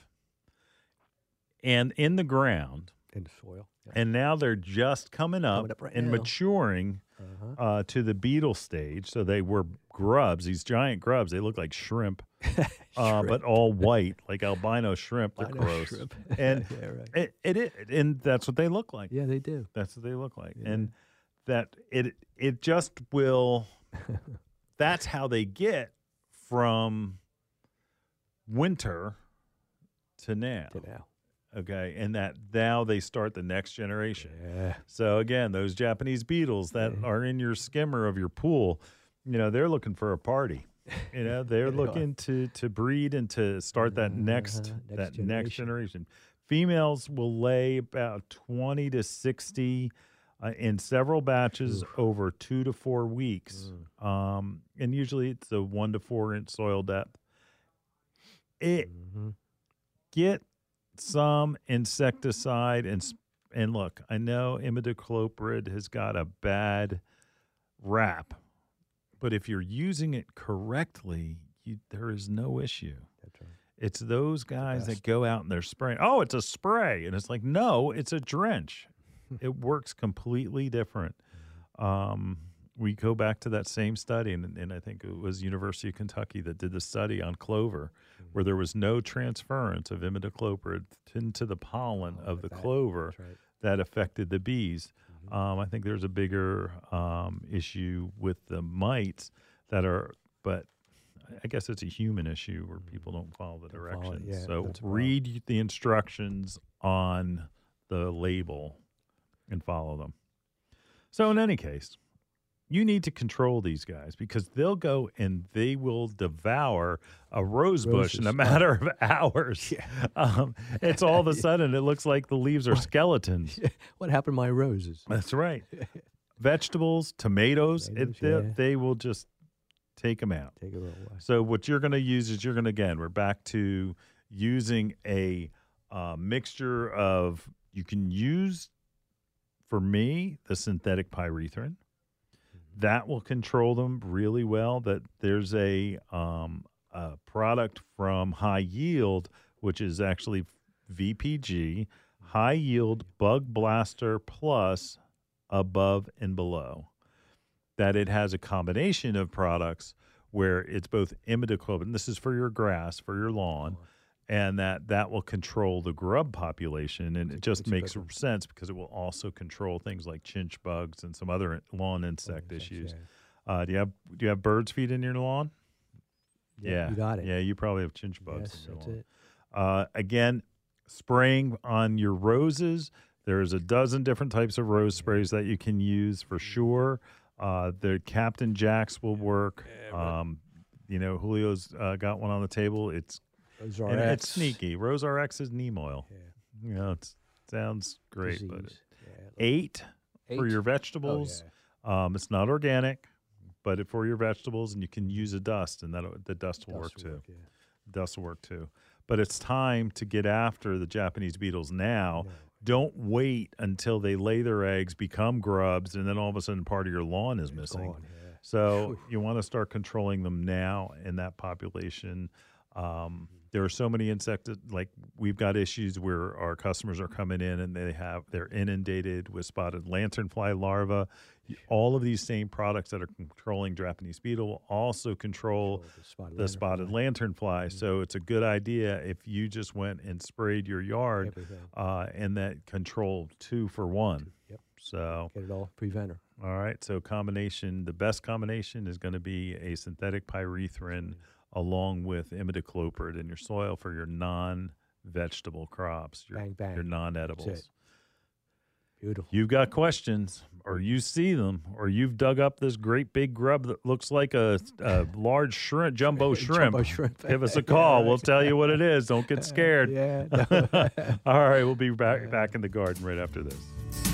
Speaker 4: and in the ground,
Speaker 7: In the soil. Yeah.
Speaker 4: and now they're just coming up,
Speaker 7: Coming up right
Speaker 4: and
Speaker 7: now.
Speaker 4: maturing
Speaker 7: Uh-huh.
Speaker 4: uh, to the beetle stage. So they were grubs, these giant grubs. They look like shrimp, uh, but
Speaker 7: Shrimp.
Speaker 4: all white, like albino shrimp. They're
Speaker 7: Albino
Speaker 4: gross,
Speaker 7: shrimp.
Speaker 4: and
Speaker 7: Yeah, right.
Speaker 4: it, it, it and that's what they look like.
Speaker 7: Yeah, they do.
Speaker 4: That's what they look like,
Speaker 7: Yeah.
Speaker 4: and that it it just will. That's how they get from winter to now.
Speaker 7: To now.
Speaker 4: Okay, and that now they start the next generation.
Speaker 7: Yeah.
Speaker 4: So again, those Japanese beetles that
Speaker 7: Yeah.
Speaker 4: are in your skimmer of your pool, you know, they're looking for a party. You know, they're
Speaker 7: They are.
Speaker 4: looking to to breed and to start that next
Speaker 7: Uh-huh, next
Speaker 4: that next
Speaker 7: generation.
Speaker 4: generation. Females will lay about twenty to sixty uh, in several batches over two to four weeks,
Speaker 7: Mm.
Speaker 4: um, and usually it's a one to four inch soil depth. It
Speaker 7: Mm-hmm.
Speaker 4: get some insecticide and s- and look, I know imidacloprid has got a bad rap, but if you're using it correctly, you, there is no issue.
Speaker 7: That's right.
Speaker 4: It's those guys that
Speaker 7: best.
Speaker 4: go out and they're spraying. Oh, it's a spray, and it's like, no, it's a drench. It works completely different. Um,
Speaker 2: we go back to that same study, and, and I think it was University of Kentucky that did the study on clover, mm-hmm. where there was no transference of imidacloprid into the pollen oh, of the
Speaker 7: that.
Speaker 2: clover
Speaker 7: right.
Speaker 2: that affected the bees. Mm-hmm. Um, I think there's a bigger um, issue with the mites that are, but I guess it's a human issue where people don't follow the
Speaker 7: Don't follow it,
Speaker 2: directions.
Speaker 7: yeah,
Speaker 2: so
Speaker 7: that's a problem.
Speaker 2: read the instructions on the label and follow them. So in any case, you need to control these guys because they'll go and they will devour a rose bush
Speaker 7: Roses.
Speaker 2: in a matter of hours.
Speaker 7: Yeah.
Speaker 2: Um, it's all of a sudden, it looks like the leaves are skeletons.
Speaker 7: What happened to my roses?
Speaker 2: That's right. Vegetables, tomatoes,
Speaker 7: Tomatoes,
Speaker 2: it, they,
Speaker 7: yeah.
Speaker 2: they will just take them out.
Speaker 7: Take it away.
Speaker 2: So what you're going to use is you're going to, again, we're back to using a uh, mixture of, you can use, for me, the synthetic pyrethrin. That will control them really well. That there's a, um, a product from High Yield, which is actually V P G, High Yield Bug Blaster Plus above and below. That it has a combination of products where it's both imidacloprid, and this is for your grass, for your lawn, and that that will control the grub population. And it just makes sense because it will also control things like chinch bugs and some other lawn insect
Speaker 7: Oh,
Speaker 2: issues.
Speaker 7: yeah.
Speaker 2: Uh, do you have do you have birds feed in your lawn? Yeah,
Speaker 7: You got it.
Speaker 2: Yeah, you probably have chinch bugs.
Speaker 7: Yes,
Speaker 2: in your
Speaker 7: that's
Speaker 2: lawn.
Speaker 7: it.
Speaker 2: Uh, again, spraying on your roses. There's a dozen different types of rose sprays that you can use for sure. Uh, the Captain Jacks will work. Um, you know, Julio's uh, got one on the table. It's
Speaker 7: Those
Speaker 2: and
Speaker 7: are
Speaker 2: it's sneaky. Rose R X is neem oil.
Speaker 7: Yeah.
Speaker 2: You know, it sounds great,
Speaker 7: Disease.
Speaker 2: but
Speaker 7: Yeah, look.
Speaker 2: eight, for
Speaker 7: Eight?
Speaker 2: your
Speaker 7: Oh,
Speaker 2: vegetables. um, it's not organic, but it, for your vegetables, and you can use a dust, and that the dust will
Speaker 7: Dust
Speaker 2: work
Speaker 7: will
Speaker 2: too.
Speaker 7: work, yeah.
Speaker 2: Dust will work too. But it's time to get after the Japanese beetles now.
Speaker 7: No.
Speaker 2: Don't wait until they lay their eggs, become grubs, and then all of a sudden part of your lawn is
Speaker 7: It's
Speaker 2: missing.
Speaker 7: gone, yeah.
Speaker 2: So you want to start controlling them now in that population. Um, there are so many insects, like we've got issues where our customers are coming in and they have, they're inundated with spotted lanternfly larvae. All of these same products that are controlling Japanese beetle will also control
Speaker 7: Control the spotted
Speaker 2: the spotted
Speaker 7: lanternfly.
Speaker 2: lanternfly. So it's a good idea if you just went and sprayed your yard
Speaker 7: Everything.
Speaker 2: uh, and that control two for one.
Speaker 7: Yep.
Speaker 2: So,
Speaker 7: Get it all. Preventer.
Speaker 2: all right. So combination, the best combination is going to be a synthetic pyrethrin along with imidacloprid in your soil for your non-vegetable crops, your,
Speaker 7: Bang, bang.
Speaker 2: your
Speaker 7: That's
Speaker 2: non-edibles.
Speaker 7: it. Beautiful.
Speaker 2: You've got questions, or you see them, or you've dug up this great big grub that looks like a, a large shrimp, jumbo shrimp.
Speaker 7: Jumbo shrimp.
Speaker 2: Give us a
Speaker 7: Yeah,
Speaker 2: call.
Speaker 7: right.
Speaker 2: We'll tell you what it is. Don't get scared.
Speaker 7: Yeah. No.
Speaker 2: All right, we'll be back back in the garden right after this.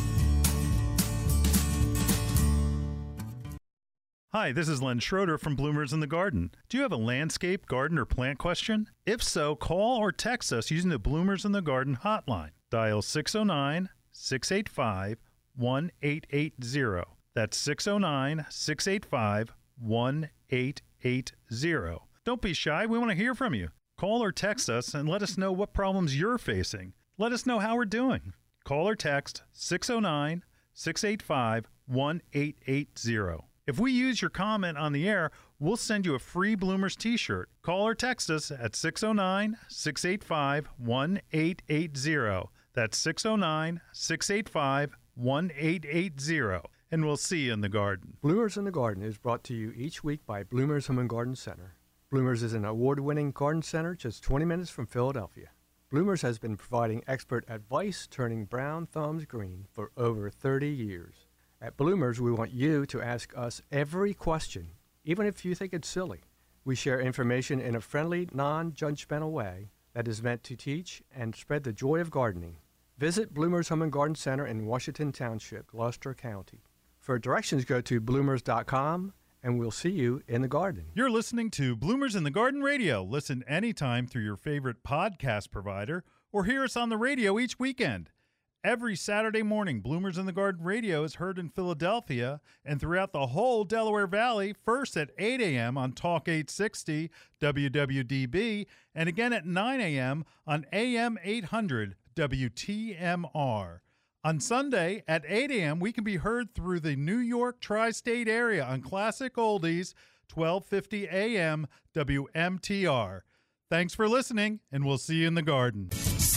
Speaker 4: Hi, this is Len Schroeder from Bloomers in the Garden. Do you have a landscape, garden, or plant question? If so, call or text us using the Bloomers in the Garden hotline. Dial six oh nine, six eight five, one eight eight zero. That's six oh nine, six eight five, one eight eight zero. Don't be shy. We want to hear from you. Call or text us and let us know what problems you're facing. Let us know how we're doing. Call or text six oh nine, six eight five, one eight eight zero. If we use your comment on the air, we'll send you a free Bloomers t-shirt. Call or text us at six oh nine, six eight five, one eight eight zero. That's six oh nine, six eight five, one eight eight zero. And we'll see you in the garden.
Speaker 3: Bloomers in the Garden is brought to you each week by Bloomers Home and Garden Center. Bloomers is an award-winning garden center just twenty minutes from Philadelphia. Bloomers has been providing expert advice turning brown thumbs green for over thirty years. At Bloomers, we want you to ask us every question, even if you think it's silly. We share information in a friendly, non-judgmental way that is meant to teach and spread the joy of gardening. Visit Bloomers Home and Garden Center in Washington Township, Gloucester County. For directions, go to bloomers dot com, and we'll see you in the garden.
Speaker 2: You're listening to Bloomers in the Garden Radio. Listen anytime through your favorite podcast provider or hear us on the radio each weekend. Every Saturday morning, Bloomers in the Garden Radio is heard in Philadelphia and throughout the whole Delaware Valley, first at eight a.m. on Talk eight sixty W W D B, and again at nine a.m. on A M eight hundred W T M R. On Sunday at eight a.m., we can be heard through the New York tri-state area on Classic Oldies, twelve fifty a.m. W M T R. Thanks for listening, and we'll see you in the garden.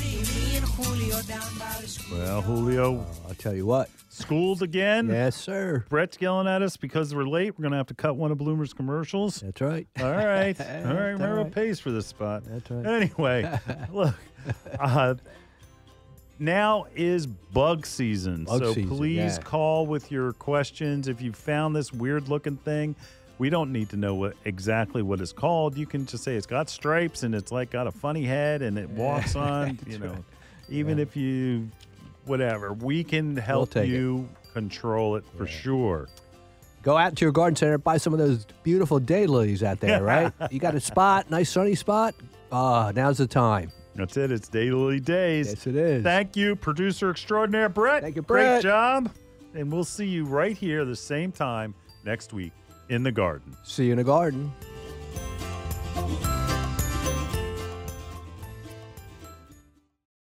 Speaker 2: Well, Julio,
Speaker 7: I'll tell you what.
Speaker 2: schooled again.
Speaker 7: Yes, sir.
Speaker 2: Brett's yelling at us because we're late. We're going to have to cut one of Bloomer's commercials.
Speaker 7: That's right.
Speaker 2: All right. All right.
Speaker 7: That's
Speaker 2: Remember
Speaker 7: all
Speaker 2: what
Speaker 7: right.
Speaker 2: pays for this spot.
Speaker 7: That's right.
Speaker 2: Anyway, look, uh, now is bug season.
Speaker 7: Bug
Speaker 2: so
Speaker 7: season,
Speaker 2: please
Speaker 7: yeah.
Speaker 2: call with your questions. If you found this weird looking thing, we don't need to know what exactly what it's called. You can just say it's got stripes and it's like got a funny head and it walks on, you know,
Speaker 7: right.
Speaker 2: even
Speaker 7: Yeah.
Speaker 2: if you, whatever, we can help
Speaker 7: take it.
Speaker 2: you control it for sure.
Speaker 7: Go out to your garden center, buy some of those beautiful daylilies out there, right? You got a spot, nice sunny spot? Ah, now's the time.
Speaker 2: That's it. It's Daily Days.
Speaker 7: Yes, it is.
Speaker 2: Thank you, producer extraordinaire Brett.
Speaker 7: Thank you,
Speaker 2: Great
Speaker 7: Brett.
Speaker 2: job. And we'll see you right here the same time next week in the garden.
Speaker 7: See you in the garden.